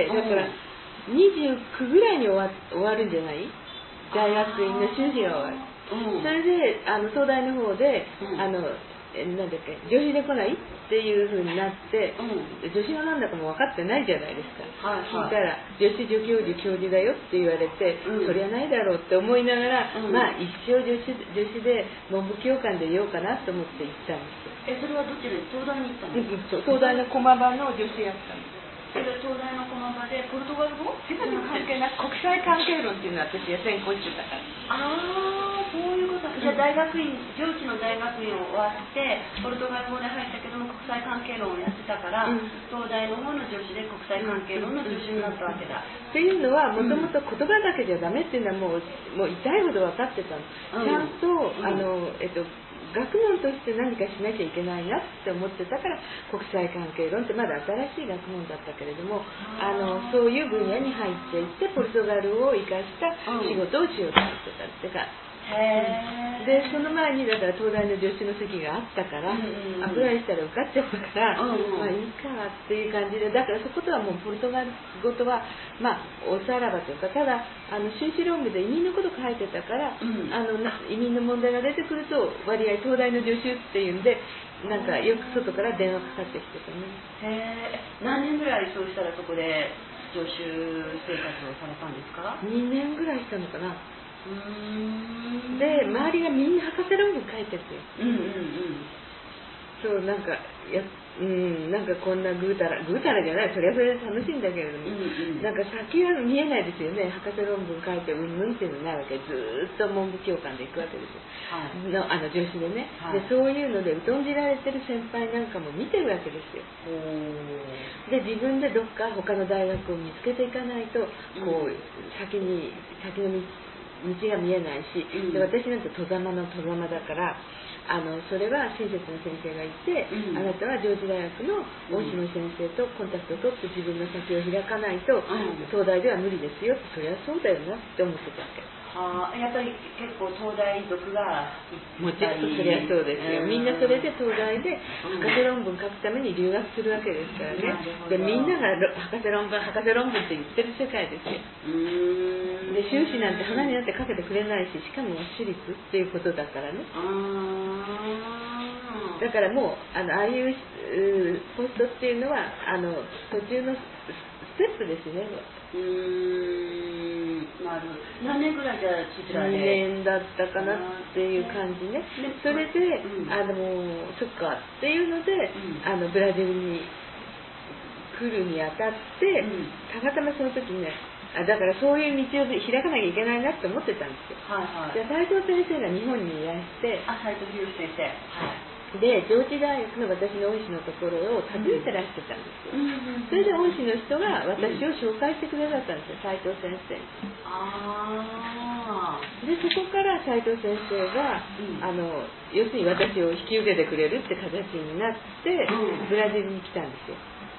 だからにじゅうきゅうぐらいに終わ、終わるんじゃない？大学院の修士が終わる。うん、それで、あの、東大の方で、うん、あの、なんだっけ、助手で来ないっていう風になって、うん、助手がなんだかも分かってないじゃないですか。はいはい、聞いたら、助手助教授教授だよって言われて、うん、そりゃないだろうって思いながら、うん、まあ一生助手、助手で文部教官でいようかなと思って行ったんですよ。 え、それはどちらに東大に行ったんですか？ 東大の駒場の助手やったんです。 それは東大の駒場でポルトガル語？ 関係なく国際関係論っていうのは私が専攻してたから。 ああ、そういうこと。じゃあ大学院、上智の大学院を終わってポルトガル語で入ったけども国際関係論をやってたから、うん、東大の方の助手で国際関係論の助手になったわけだ。 っていうのはもともと言葉だけじゃダメっていうのはもう、もう痛いほど分かってたの。ちゃんと、うん、あのえっと学問として何かしなきゃいけないなって思ってたから国際関係論ってまだ新しい学問だったけれども、あのそういう分野に入っていってポルトガルを生かした仕事をしようと思ってたってか、うん、でその前にだから東大の助手の席があったから、うんうんうん、アプライしたら受かっちゃったから、うんうん、まあいいかっていう感じで、だからそことはもうポルトガル語とはまあおさらばというか、ただあの修士論文で移民のこと書いてたから、うん、あの移民の問題が出てくると割合東大の助手っていうんでなんかよく外から電話かかってきてたね。 へえ、何年ぐらいそうしたらそこで助手生活をされたんですか？ にねんぐらいしたのかな。うーんで周りがみんな博士論文書いてて、うんうんうん、そうなんかやうんなんかこんなぐうたらぐうたらじゃない、それはそれで楽しいんだけれども、うんうん、なんか先は見えないですよね。博士論文書いてうんぬんっていうのないわけ、ずーっと文部教官で行くわけですよ、はい、のあの助手でね、はい、でそういうので疎んじられてる先輩なんかも見てるわけですよ。で自分でどっか他の大学を見つけていかないとこう、うん、先に先の道道が見えないし、うん、で私なんて戸様の戸様だからあのそれは親切な先生がいて、うん、あなたは上智大学の大島先生とコンタクトを取って自分の先を開かないと、うん、東大では無理ですよって、それはそうだよなって思ってたわけ。 あ、やっぱり結構東大族がもちろんそれはそうですよ、うん、みんなそれで東大で博士論文書くために留学するわけですからね、うん、でみんなが博士論文博士論文って言ってる世界ですよ。うーんで修士なんて花になって書けてくれないし、しかも私立っていうことだからね。あだからもうあのああいうポストっていうのはあの途中のステップですね。 うーんなる何年ぐらいじゃそちらで？ にねんだったかなっていう感じね。それで、うん、あのそっかっていうので、うん、あのブラジルに来るにあたって、うん、たまたまその時ね、あだからそういう道を開かなきゃいけないなって思ってたんですよ。はいはい。で斉藤先生が日本にいらして、 あ斉藤博先生。はい。 で上智大学の私の恩師のところを訪ねてらしてたんですよ、うん、それで恩師の人が私を紹介してくださったんですよ、斉藤先生。あでそこから斉藤先生が、うん、あの要するに私を引き受けてくれるって形になって、うん、ブラジルに来たんですよ。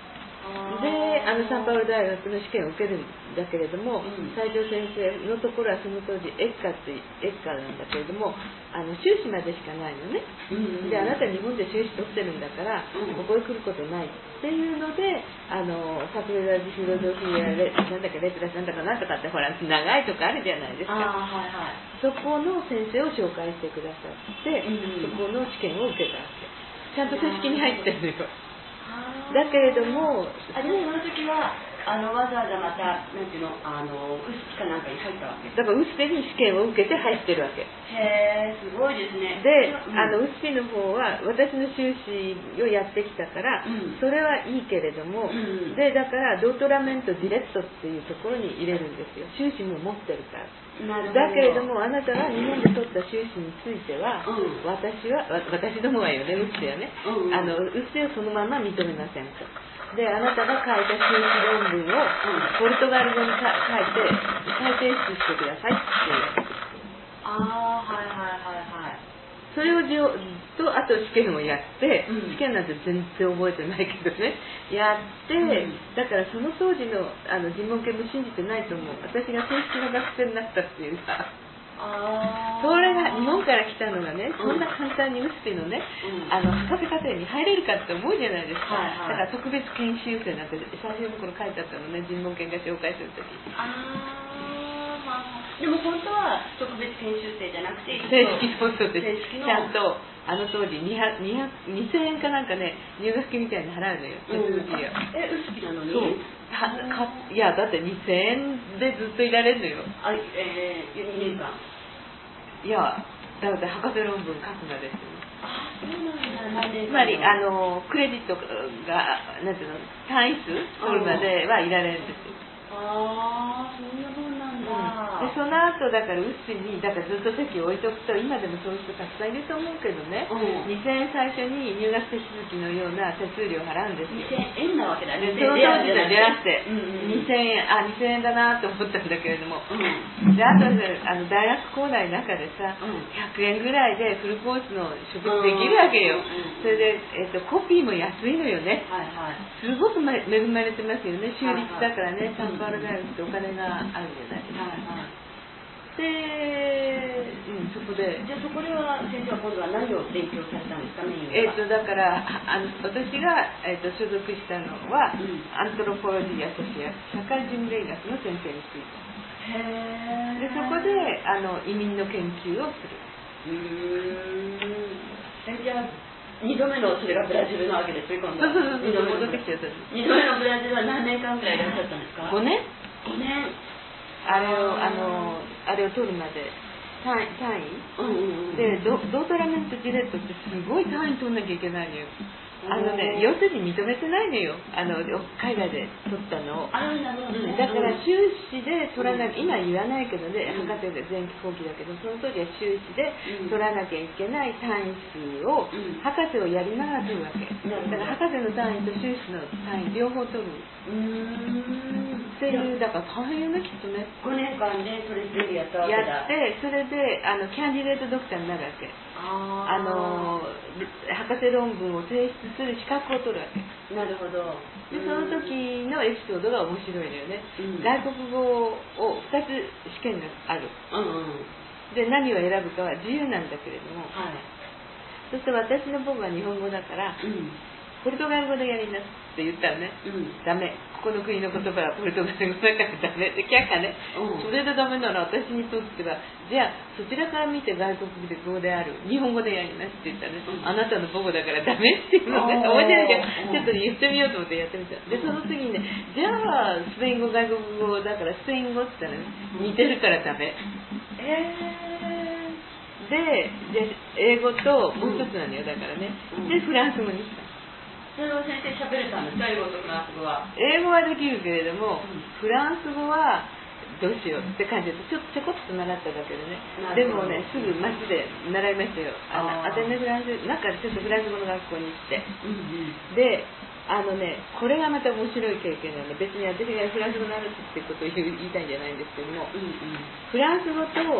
で、あのサンパウロ大学の試験を受けるんだけれども、 うん、 西条先生のところはその当時エッカってエッカなんだけれども、あの修士までしかないのね、 うんうん、 であなた日本で修士取ってるんだから、うん、ここへ来ることないっていうので、あのファクルダ・ディ・フィロドフィアレなんだっけレプラスなんだかなんとかってほら長いとこあるじゃないですか、 はいはい、 そこの先生を紹介してくださって、うん、そこの試験を受けたわけ。ちゃんと正式に入ってるのよ。だけれども、 あ、でもその時はあのわざわざまたなんていうの、あのウスピかなんかに入ったわけ。 だからウスピに試験を受けて入ってるわけ。 へえ、すごいですね。 で、 うん、 あのウスピの方は私の修士をやってきたから、うん、それはいいけれども、うん、でだからドートラメントディレクトっていうところに入れるんですよ。修士も持ってるから。だけれどもあなたは日本で取った修士については、うん、私は私どもはよね、ウスピはね、うん、あのウスピをそのまま認めませんと。であなたが書いた修士論文をポルトガル語に書いて再提出してくださいっていう。 ああ、はいはいはいはい。 それをじょとあと試験をやって、うん、試験なんて全然覚えてないけどねやって、うん、だからその当時のあの尋問権も信じてないと思う。私が正式な学生になったっていうか、あそれが日本から来たのがね、そんな簡単にウスピのね、うん、あの博士課程に入れるかって思うじゃないですか、はいはい、だから特別研修生なんて最初の頃書いてあったのね、尋問権が紹介するとき。あでも本当は特別研修生じゃなくて正式のそうです。ちゃんとあの当時にせんえんかなんかね入学金みたいに払うのよ、手続きが、うん、 えウスピなのにそうはかいやだってにせんえんでずっといられるのよ。 あ、えー、にねんかん。 いやだって博士論文書くまでですよね。 あ、そうなんだ。 つまりあのクレジットがなんていうの単位数取るまではいられるんですよ。 ああ、そんなもんなんだ、 うん、でその後だからウスピにだからずっと席を置いておくと今でもそういう人たくさんいると思うけどね、うん、にせんえん最初に入学手続きのような手数料払うんですよ。 にせんえんなわけだね。 その当時で出なくて、うんうん、にせんえんあにせんえんだなと思ったんだけれども、うん、であとであの大学構内の中でさ、うん、ひゃくえんぐらいでフルコースの食事できるわけよ、うんうん、それで、えー、とコピーも安いのよね、はいはい、すごく、ま、恵まれてますよね、州立だからね、はいはい、サンパウロ大学ってお金があるじゃないですか、はいはい、で、うん、そこでじゃあそこでは先生は今度は何を勉強されたんですかね。 えー、とだからあの私が、えー、と所属したのは、うん、アントロポロジーアソシア社会人類学の先生について、へでそこであの移民の研究をする。 うーんえじゃあにどめのそれがブラジルなわけですね、今度は。 そうそうそう、戻ってきてる。 にどめのブラジルは何年間くらいいらっしゃったんですか。 ごねんごねんあれをあのあれを取るまで単位、単位、うんうんうん、で ド, ドートラメントディレクトってすごい単位取んなきゃいけないのよ。あのね、要するに認めてないのよ、あの海外で取ったのを。 あ、なるほどね、 だから修士で取らなきゃ、今言わないけどね、博士で前期後期だけど、その当時は修士で取らなきゃいけない単位数を、うん、博士をやりながら取るわけ。だから博士の単位と修士の単位両方取る。うーんっていう、だから大変よね、きっとね。 ごねんかんでそれ全部やったわけだ。 やって、それであのキャンディデートドクターになるわけ。ああの博士論文を提出する資格を取るわけ。 なるほど。 でその時のエピソードが面白いのよね、うん、外国語をふたつ試験がある、うんうん、で何を選ぶかは自由なんだけれども、はい、そして私の僕は日本語だから、うん、ポルトガル語でやりなって言ったらね、うん、ダメ、ここの国の言葉はポルトガル語だからダメで、却下ね、うん、それでダメなら私にとってはじゃあそちらから見て外国語である日本語でやりなって言ったらね、うん、あなたの母語だからダメっていうのが面白いけど、ちょっと言ってみようと思ってやってみた。でその次にね、じゃあスペイン語外国語だからスペイン語って言ったらね、似てるからダメ、えー、でで英語ともう一つなのよ、だからね、でフランス語にした。 それを先生喋れたんですか、英語とフランス語は。 英語はできるけれども、うん、フランス語はどうしようって感じでちょっとちょこっと習っただけでね、でもねすぐ街で習いましたよ。あのアテネフランスなんかちょっとフランス語の学校に行って、うんうん、であのねこれがまた面白い経験なんで、別に私がフランス語の話ってことを言いたいんじゃないんですけども、うんうん、フランス語と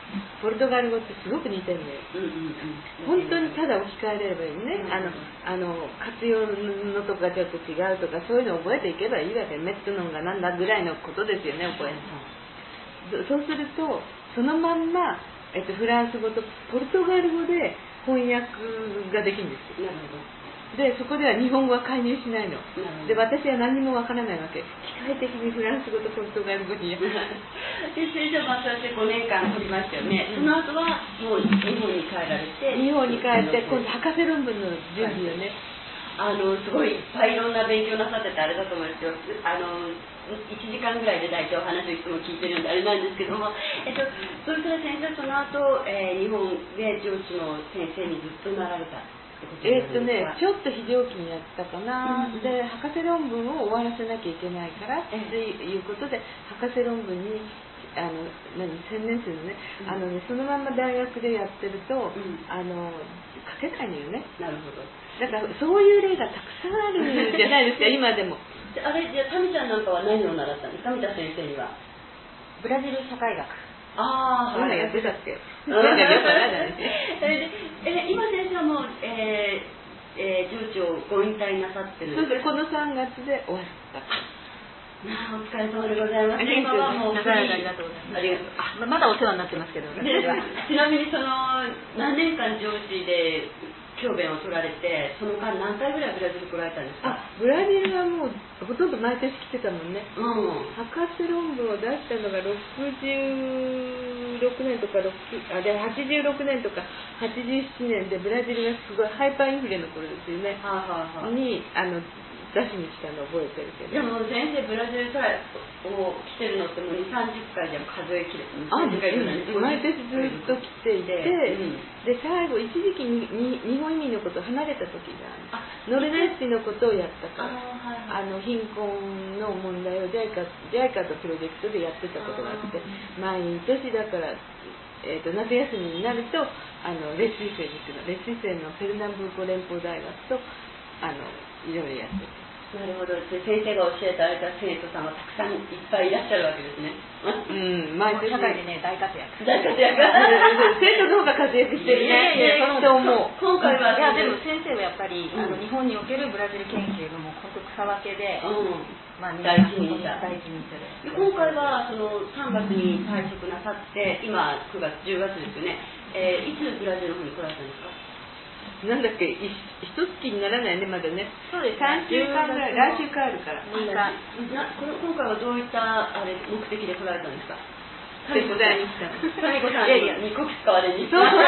ポルトガル語ってすごく似てるのよ。本当にただ置き換えれればいいね。あの、あの、活用のとかちょっと違うとか、そういうのを覚えていけばいいわけ。メッツノンがなんだぐらいのことですよね、覚える。そうすると、そのまんま、えっと、フランス語とポルトガル語で翻訳ができるんですよ。なるほど。で、そこでは日本語は介入しないの。で、私は何もわからないわけ。機械的にフランス語とポルトガル語にやる。 で、それじゃあ、そうやってごねんかん取りましたよね。その後は、もう日本に帰られて。 日本に帰って、今度博士論文の準備をね。 あの、すごいいっぱいいろんな勉強なさっててあれだと思うんですよ。あの、いちじかんぐらいで大体お話をいつも聞いてるんであれなんですけども、えっと、それから先生、その後、えー、日本で上智の先生にずっとなられた。 えーっとね、ちょっと非常勤やったかな、うん、で博士論文を終わらせなきゃいけないからっていうことで博士論文にあの何専念するのね、うん、あのねそのまま大学でやってると、うん、あの書けないのよね。 なるほど。 だからそういう例がたくさんあるじゃないですか今でも。 あれじゃあタミちゃんなんかは何を習ったんですか、三田先生には。 ブラジル社会学。 ああ、 はい、やってたっけ。 なんかよくわからないですね。え、今先生はもう、えー、えー、上智をご引退なさってるんですか。 そうそう、このさんがつで終わった。 なあ、お疲れ様でございます。今はもう長い間ありがとうございます。ありがとう。あ、まだお世話になってますけど。 ちなみにその何年間上智で教鞭を取られて、その間何回ぐらいブラジル来られたんですか。 あ、ブラジルはもうほとんど毎年来てたもんね。 うん。 博士論文を出したのがろくじゅうろくねんとかあではちじゅうろくねんとかはちじゅうななねんでブラジルがすごいハイパーインフレの頃ですよね。 はあはあはあ、 にあの出しに来たのを覚えてるけど。 でも先生ブラジルからを来てるのってもうにじゅう、さんじゅっかいじゃ数えきれない。 あ、毎年ずっと来ていて、うん、で最後一時期にに日本移民のことを離れた時がノルディスティのことをやったから、あ、はいはい、あの貧困の問題をジャイカジャイカとプロジェクトでやってたことがあって、毎年だから。えー、と夏休みになるとあのレスリセに行くの。レスリセのペルナンブーコ連邦大学とあのいろいろやってる。 なるほど。先生が教えてあれた生徒さんはたくさんいっぱいいらっしゃるわけですね。 うん、毎年社会でね大活躍。 大活躍。 生徒の方が活躍してるね。いやいやそう思う。 今回はいやでも先生はやっぱり、うん、あの日本におけるブラジル研究のもう本当草分けで、うん、まあ大事にした大事にしてる。 今回はそのさんがつに退職なさって今くがつじゅうがつですよね。えー、いつブラジルの方に来られたんですか。 なんだっけ、一月にならないね、まだね。 そうですね。 さんしゅうかんぐらい、来週帰るから。 なこの今回はどういったあれ目的で来られたんですか。 手伝いに来たの。 タミコさん、いやいや、にこき使われに。 そうそうそう。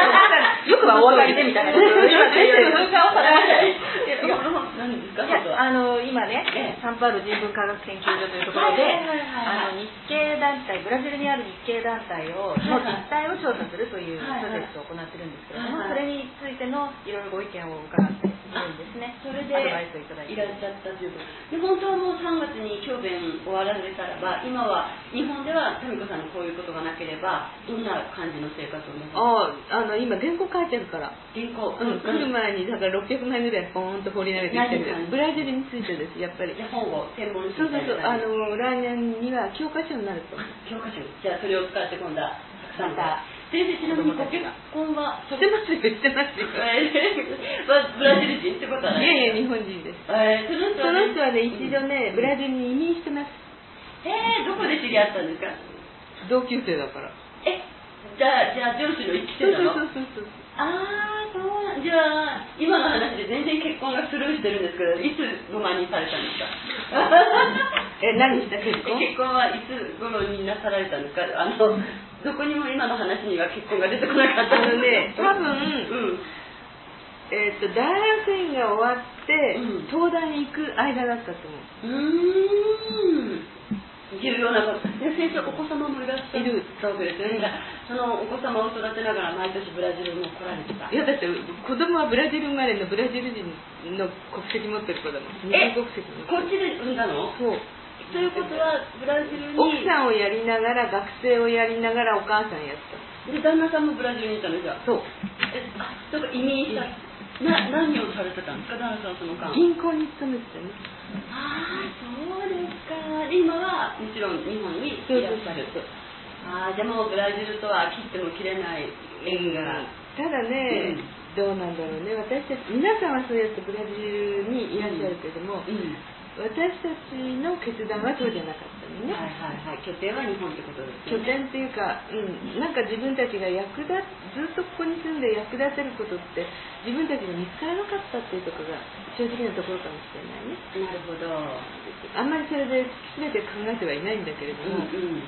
よくはお分かりでみたいな。今、先生の顔さらない。 何ですか。 あの今ね、サンパウロ人文科学研究所というところで、あの日系団体、ブラジルにある日系団体をの実態を調査するというプロジェクトを行っているんですけれども、それについてのいろいろご意見を伺っているんですね。それでアドバイスをいただいていらっしゃったということで、 本当はもうさんがつに教鞭終わられたらば、今は日本ではタミコさんのこういうことがなければどんな感じの生活をなさってますか。ああ、あの今原稿書いてるから。 原稿、 うん、来る前にだからろっぴゃくまいぐらいポーンと放り投げてきてる。ブラジルについてですやっぱり。 本を専門にそうそうそう、あの来年には教科書になると。 教科書。じゃあそれを使って今度はたくさんまた。先生、ちなみにご結婚はしてますよ、してますよ。 ブラジル人ってことはない。 いやいや、日本人です。 えー、その人は、 ね、その人はね、一度ね、ブラジルに移民してます。 えー、どこで知り合ったんですか。 同級生だから。 え、じゃあ、じゃあ上司の一期生なの。 そうそうそうそう。 ああ、そうなん。じゃあ、今の話で全然結婚がスルーしてるんですけど、いつご満にされたんですか。 え、何した結婚？ 結婚はいつ頃になさられたんですか。あの、どこにも今の話には結婚が出てこなかったので、 多分、うん、えっと大学院が終わって、うん、東大に行く間だったと思う。 うーん。重要なこと。先生、お子様もいらっしゃるわけですね。そのお子様を育てながら毎年ブラジルも来られてた。 いやだって子供はブラジル生まれのブラジル人の国籍持ってる子だもん。日本国籍持ってる。 こっちで産んだの？ そう。 ということはブラジルに奥さんをやりながら学生をやりながらお母さんやった。 で旦那さんもブラジルにいたのじゃ。 そう。 え、あ、だから移民した。な何をされてたんですか、旦那さんその間。 銀行に勤めてたね。 ああ、そうですか。今はもちろん日本にいらっしゃる。 ああ、でもブラジルとは切っても切れない縁が。 ただね、うん、どうなんだろうね。私たち、皆さんはそうやってブラジルにいらっしゃるけども、うんうん、私たちの決断はそうじゃなかったのね。 はいはいはい。拠点は日本ってことですね。 拠点っていうか、うん、なんか自分たちが役立ずっとここに住んで役立てることって自分たちが見つからなかったっていうところが正直なところかもしれないね。 なるほど。 あんまりそれで全て考えてはいないんだけれども、うんうん、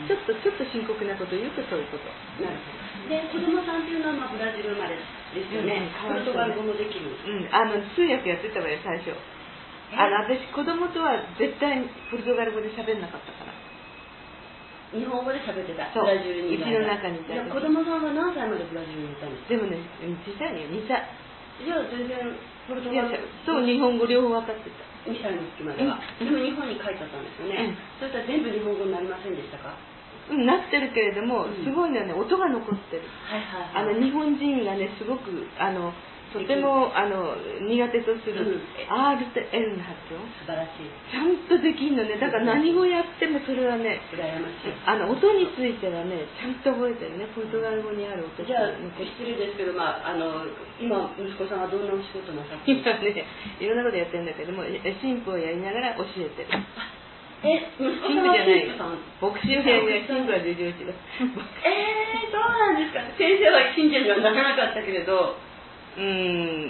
ちょっとちょっと深刻なことを言うとそういうこと。 なるほど。で、子供さんっていうのはまあブラジル生まれですよね。ポルトガル語もできる。 うん、あの通訳やってたわよ最初。あの私子供とは絶対にポルトガル語で喋んなかったから。 日本語で喋ってた。 ブラジルにいた。うちの中にいた。 子供さんは何歳までブラジルにいたんですか？ でもね、小さいね、にさい。 じゃあ全然ポルトガルと日本語両方分かってた。 にさいの時までは。うん、でも日本に帰っちゃったんですよね。うん、そしたら全部日本語になりませんでしたか？ うん、なってるけれども、すごいのはね、音が残ってる。 はいはいはい。 あの日本人がね、すごくあのとてもあの苦手とする、うん、アール と L の発音、 素晴らしい。 ちゃんとできんのね。だから何語やってもそれはね、 羨ましい。 あの音についてはね、ちゃんと覚えてるね。ポルトガル語にある音。 じゃあ失礼ですけど、まああの今息子さんはどんなお仕事なさってるんですか？ 今ね、いろんなことやってるんだけども、神父をやりながら教えてる。 え、息子さんは神父さん？ 牧師をやりながら神父は授業中だ。 えー、そうなんですか。先生は信者にはならなかったけれど。 うん、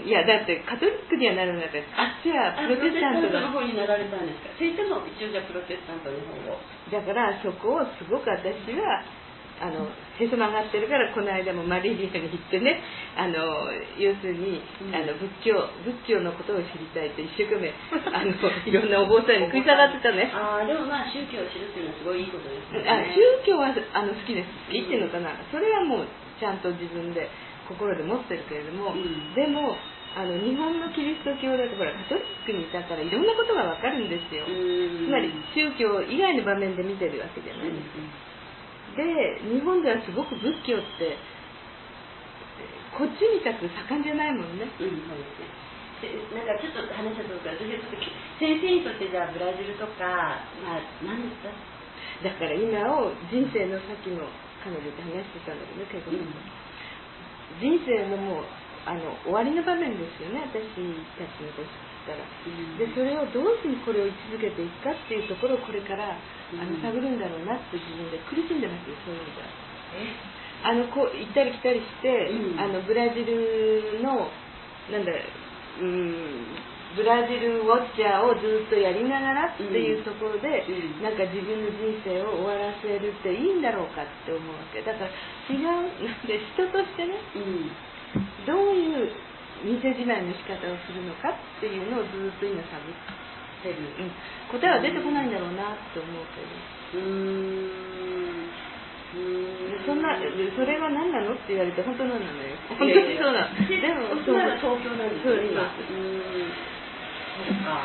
いやだってカトリックにはならなかった。あっちはプロテスタントの方になられたんですか？先生も一応じゃあプロテスタントの方を。 だからそこをすごく私はあのへそ曲がってるから、この間もマリリアに行ってね、あの要するに、うん、あの仏教仏教のことを知りたいって一生懸命あのいろんなお坊さんに食い下がってたね。 ああ、でもまあ宗教を知るっていうのはすごいいいことですね。 あ、宗教はあの好きです。好きっていうのかな、それはもうちゃんと自分で心で持ってるけれども、うん、でもあの日本のキリスト教だとほらカトリックにいたからいろんなことがわかるんですよ。つまり宗教以外の場面で見てるわけじゃないですか。で、日本ではすごく仏教ってこっちみたく盛んじゃないもんね。うん、そうですね。なんかちょっと話したところから、私はちょっと先生にとってじゃあブラジルとか、まあ何ですか？ だから今を人生のさっきの彼女と話してたんだけどね、結構、うん、人生のもうあの終わりの場面ですよね、私たちの年ったら、うん、でそれをどういうふうにこれを位置づけていくかっていうところをこれからあの探るんだろうなって自分で苦しんでますよ、そういう意味では。あのこう行ったり来たりして、うん、あのブラジルのなんだうんブラジルウォッチャーをずっとやりながらっていうところで、うん、なんか自分の人生を終わらせるっていいんだろうかって思うわけだから、違うなんで人としてね、うん、どういう店じまいの仕方をするのかっていうのをずっと今探ってる、うん、答えは出てこないんだろうなって思うけど、うーんうーんそんなそれは何なのって言われて本当なんなのよ。本当にそうなの。でもそれは東京なんですよね。今。そうか。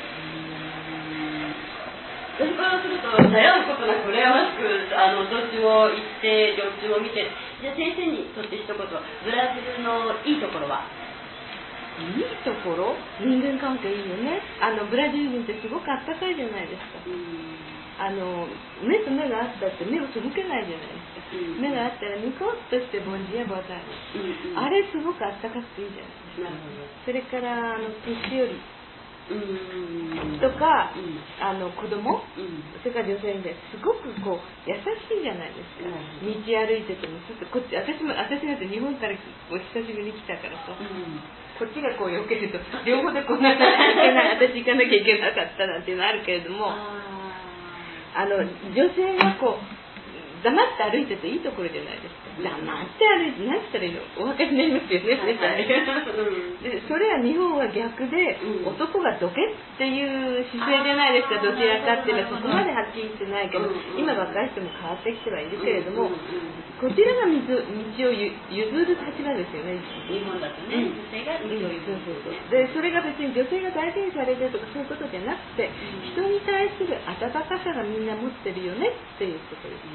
私からすると悩むことなく羨ましくあのどっちも行ってどっちも見て、じゃあ先生にとって一言ブラジルのいいところは？ いいところ？人間関係いいよね。あのブラジル人ってすごくあったかいじゃないですか。うんあの目と目があったって目を背けないじゃないですか、うん、目があったらニコッとしてボンジやボタン、うんうん、あれすごくあったかくていいじゃないですか。なるほど。それからあの年寄りとか、うん、あの子供、うん、それから女性ですごくこう優しいじゃないですか、うん、道歩いててもちょっとこっち私も私なんて日本からお久しぶりに来たからさ、うん、こっちがこう避けると両方でこんなに私行かなきゃいけなかったなんていうのあるけれども、あの女性がこう黙って歩いてていいところじゃないですか。黙って歩いて何したらいいのお分かりになりますよね、はいはい、でそれは日本は逆で、うん、男がどけっていう姿勢じゃないですか。どちらかっていうのはそこまではっきりしてないけど、うん、今若い人も変わってきてはいるけれども、うん、こちらが道を譲る立場ですよね。 日本だとね、女性が道を譲る、 そうそうそうでそれが別に女性が大事にされてるとかそういうことじゃなくて、人に対する温かさがみんな持ってるよねっていうことですね。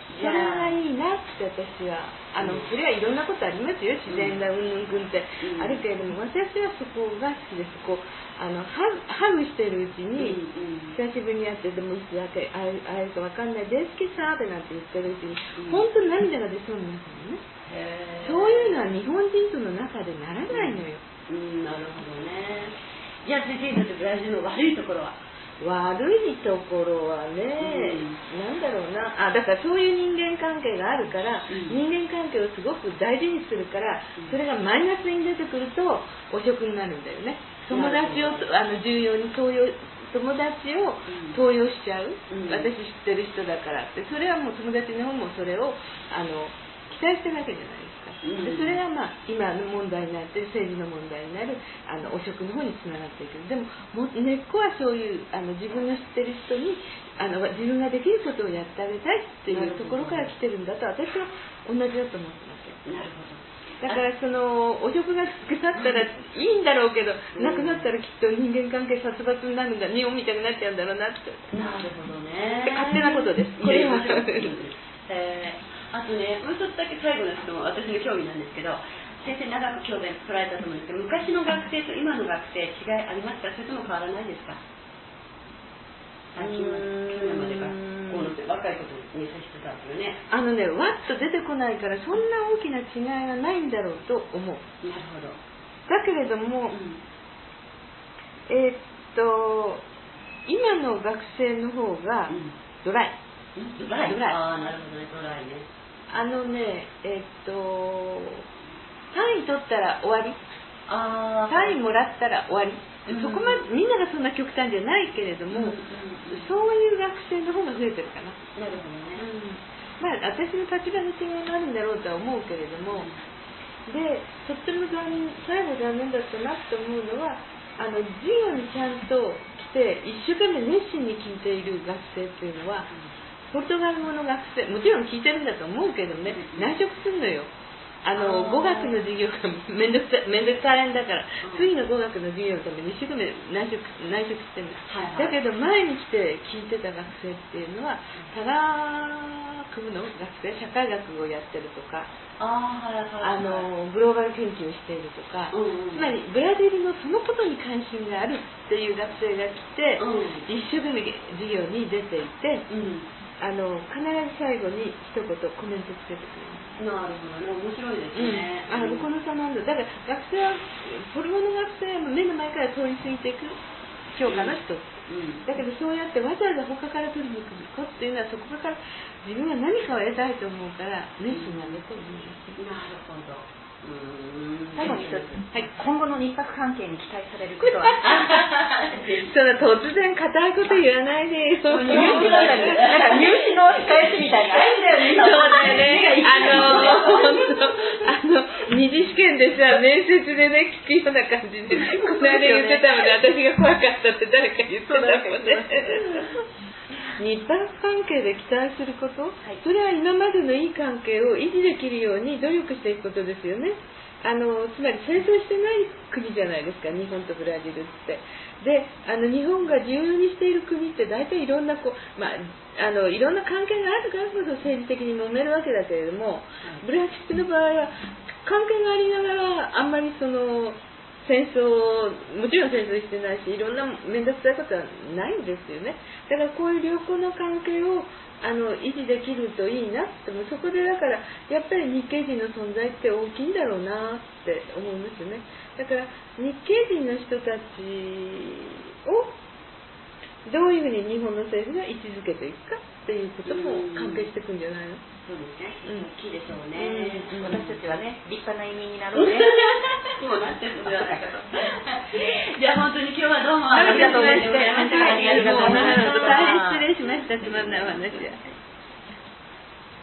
それがいいなって私は、あの、それはいろんなことありますよ、自然なうんぬんくんってあるけれども、私はそこが好きです。こう、あの、ハグ、ハグしてるうちに、久しぶりに会って、でもいつだけ会えるかわかんない、大好きさーってなんて言ってるうちに、本当に涙が出そうになったのね。そういうのは日本人との中でならないのよ。 うん、なるほどね。じゃあ、先生にとってブラジルの悪いところは？ 悪いところはね、うん、なんだろうなあ、だからそういう人間関係があるから、うん、人間関係をすごく大事にするから、うん、それがマイナスに出てくると汚職になるんだよね。友達をあの重要に登用友達を登用しちゃう、うん、私知ってる人だからって、それはもう友達の方もそれをあの期待してるわけじゃないですか。でそれが、まあ、今の問題になっている政治の問題になるあの汚職の方につながっていく。でも、も根っこはそういうあの自分が知ってる人にあの自分ができることをやってあげたいっていうところから来てるんだと私は同じだと思ってますよ。なるほど。だからその汚職が少なったらいいんだろうけど、なくなったらきっと人間関係殺伐になるんだ、日本みたいになっちゃうんだろうなって。 なるほどね。 勝手なことです。これはえー、あとね、もう一つだけ最後の質問、私の興味なんですけど、先生長く教鞭取られたと思うんですけど、昔の学生と今の学生違いありますか？それとも変わらないですか？最近は去年まで学校の若いことに接してたんですよね。 あのね、わっと出てこないからそんな大きな違いがないんだろうと思う。なるほど。 だけれども、うん、えー、っと今の学生の方がドライ。うんドライ。ドライ。ああ、なるほどね、ドライね。 あのね、えー、っと、単位取ったら終わり。あ単位もらったら終わり。うん、そこまで、みんながそんな極端じゃないけれども、うんうんうん、そういう学生の方が増えてるかな。 なるほどね。 うん、まあ、私の立場の違いがあるんだろうとは思うけれども、うん、で、とっても残念、最後残念だったなと思うのは、あの、授業にちゃんと来て、一生懸命熱心に聞いている学生っていうのは、うんポルトガル語の学生、もちろん聞いてるんだと思うけどね、内職するのよ。あの、語学の授業がめんどくさい、めんどくさいだから、次の語学の授業のために一生懸命内職、内職してるんです。はいはい、だけど前に来て聞いてた学生っていうのは、科学部の学生、社会学をやってるとか、あ、はいはいはい、あの、グローバル研究をしているとか、うんうん、つまりブラジルのそのことに関心があるっていう学生が来て、うん、一生懸命授業に出ていて、うんあの必ず最後に一言コメントつけてくれる。なるほどね、面白いですね。 うん、あのこの差なんだ。だから学生はポルゴの学生は目の前から通り過ぎていく教科の一つ、うん、だけどそうやってわざわざ他から取りに来る子っていうのはそこから自分は何かを得たいと思うから熱心なんだと思うんです。 なるほど。 うーん最後に一つ、はい、今後の日韓関係に期待されることはその突然固いこと言わないでよ。 入試なんだけど、なんか入試の控え室みたいな。 そうだよね。あの、本当あの、二次試験でさ、面接でね、聞くような感じで、この間言ってたので、私が怖かったって誰か言ってたもんね。日韓関係で期待すること、はい、それは今までのいい関係を維持できるように努力していくことですよね。あのつまり戦争してない国じゃないですか、日本とブラジルって。で、あの日本が重要にしている国って大体いろんなこう、まあ、あのいろんな関係があるからこそ政治的に揉めるわけだけれども、はい、ブラジルの場合は関係がありながらあんまりその戦争、もちろん戦争してないし、いろんな面倒くさいことはないんですよね。だからこういう良好な関係をあの維持できるといいなって、もそこでだからやっぱり日系人の存在って大きいんだろうなって思うんですよね。だから日系人の人たちをどういうふうに日本の政府が位置づけていくかっていうことも関係していくんじゃないの？ そうですね。大きいでしょうね。 うん、私たちはね、立派な移民になろうね。 そうなってるんじゃないかと。じゃあ本当に今日はどうもありがとうございました。 ありがとうございました。大変失礼しました。つまんないお話は。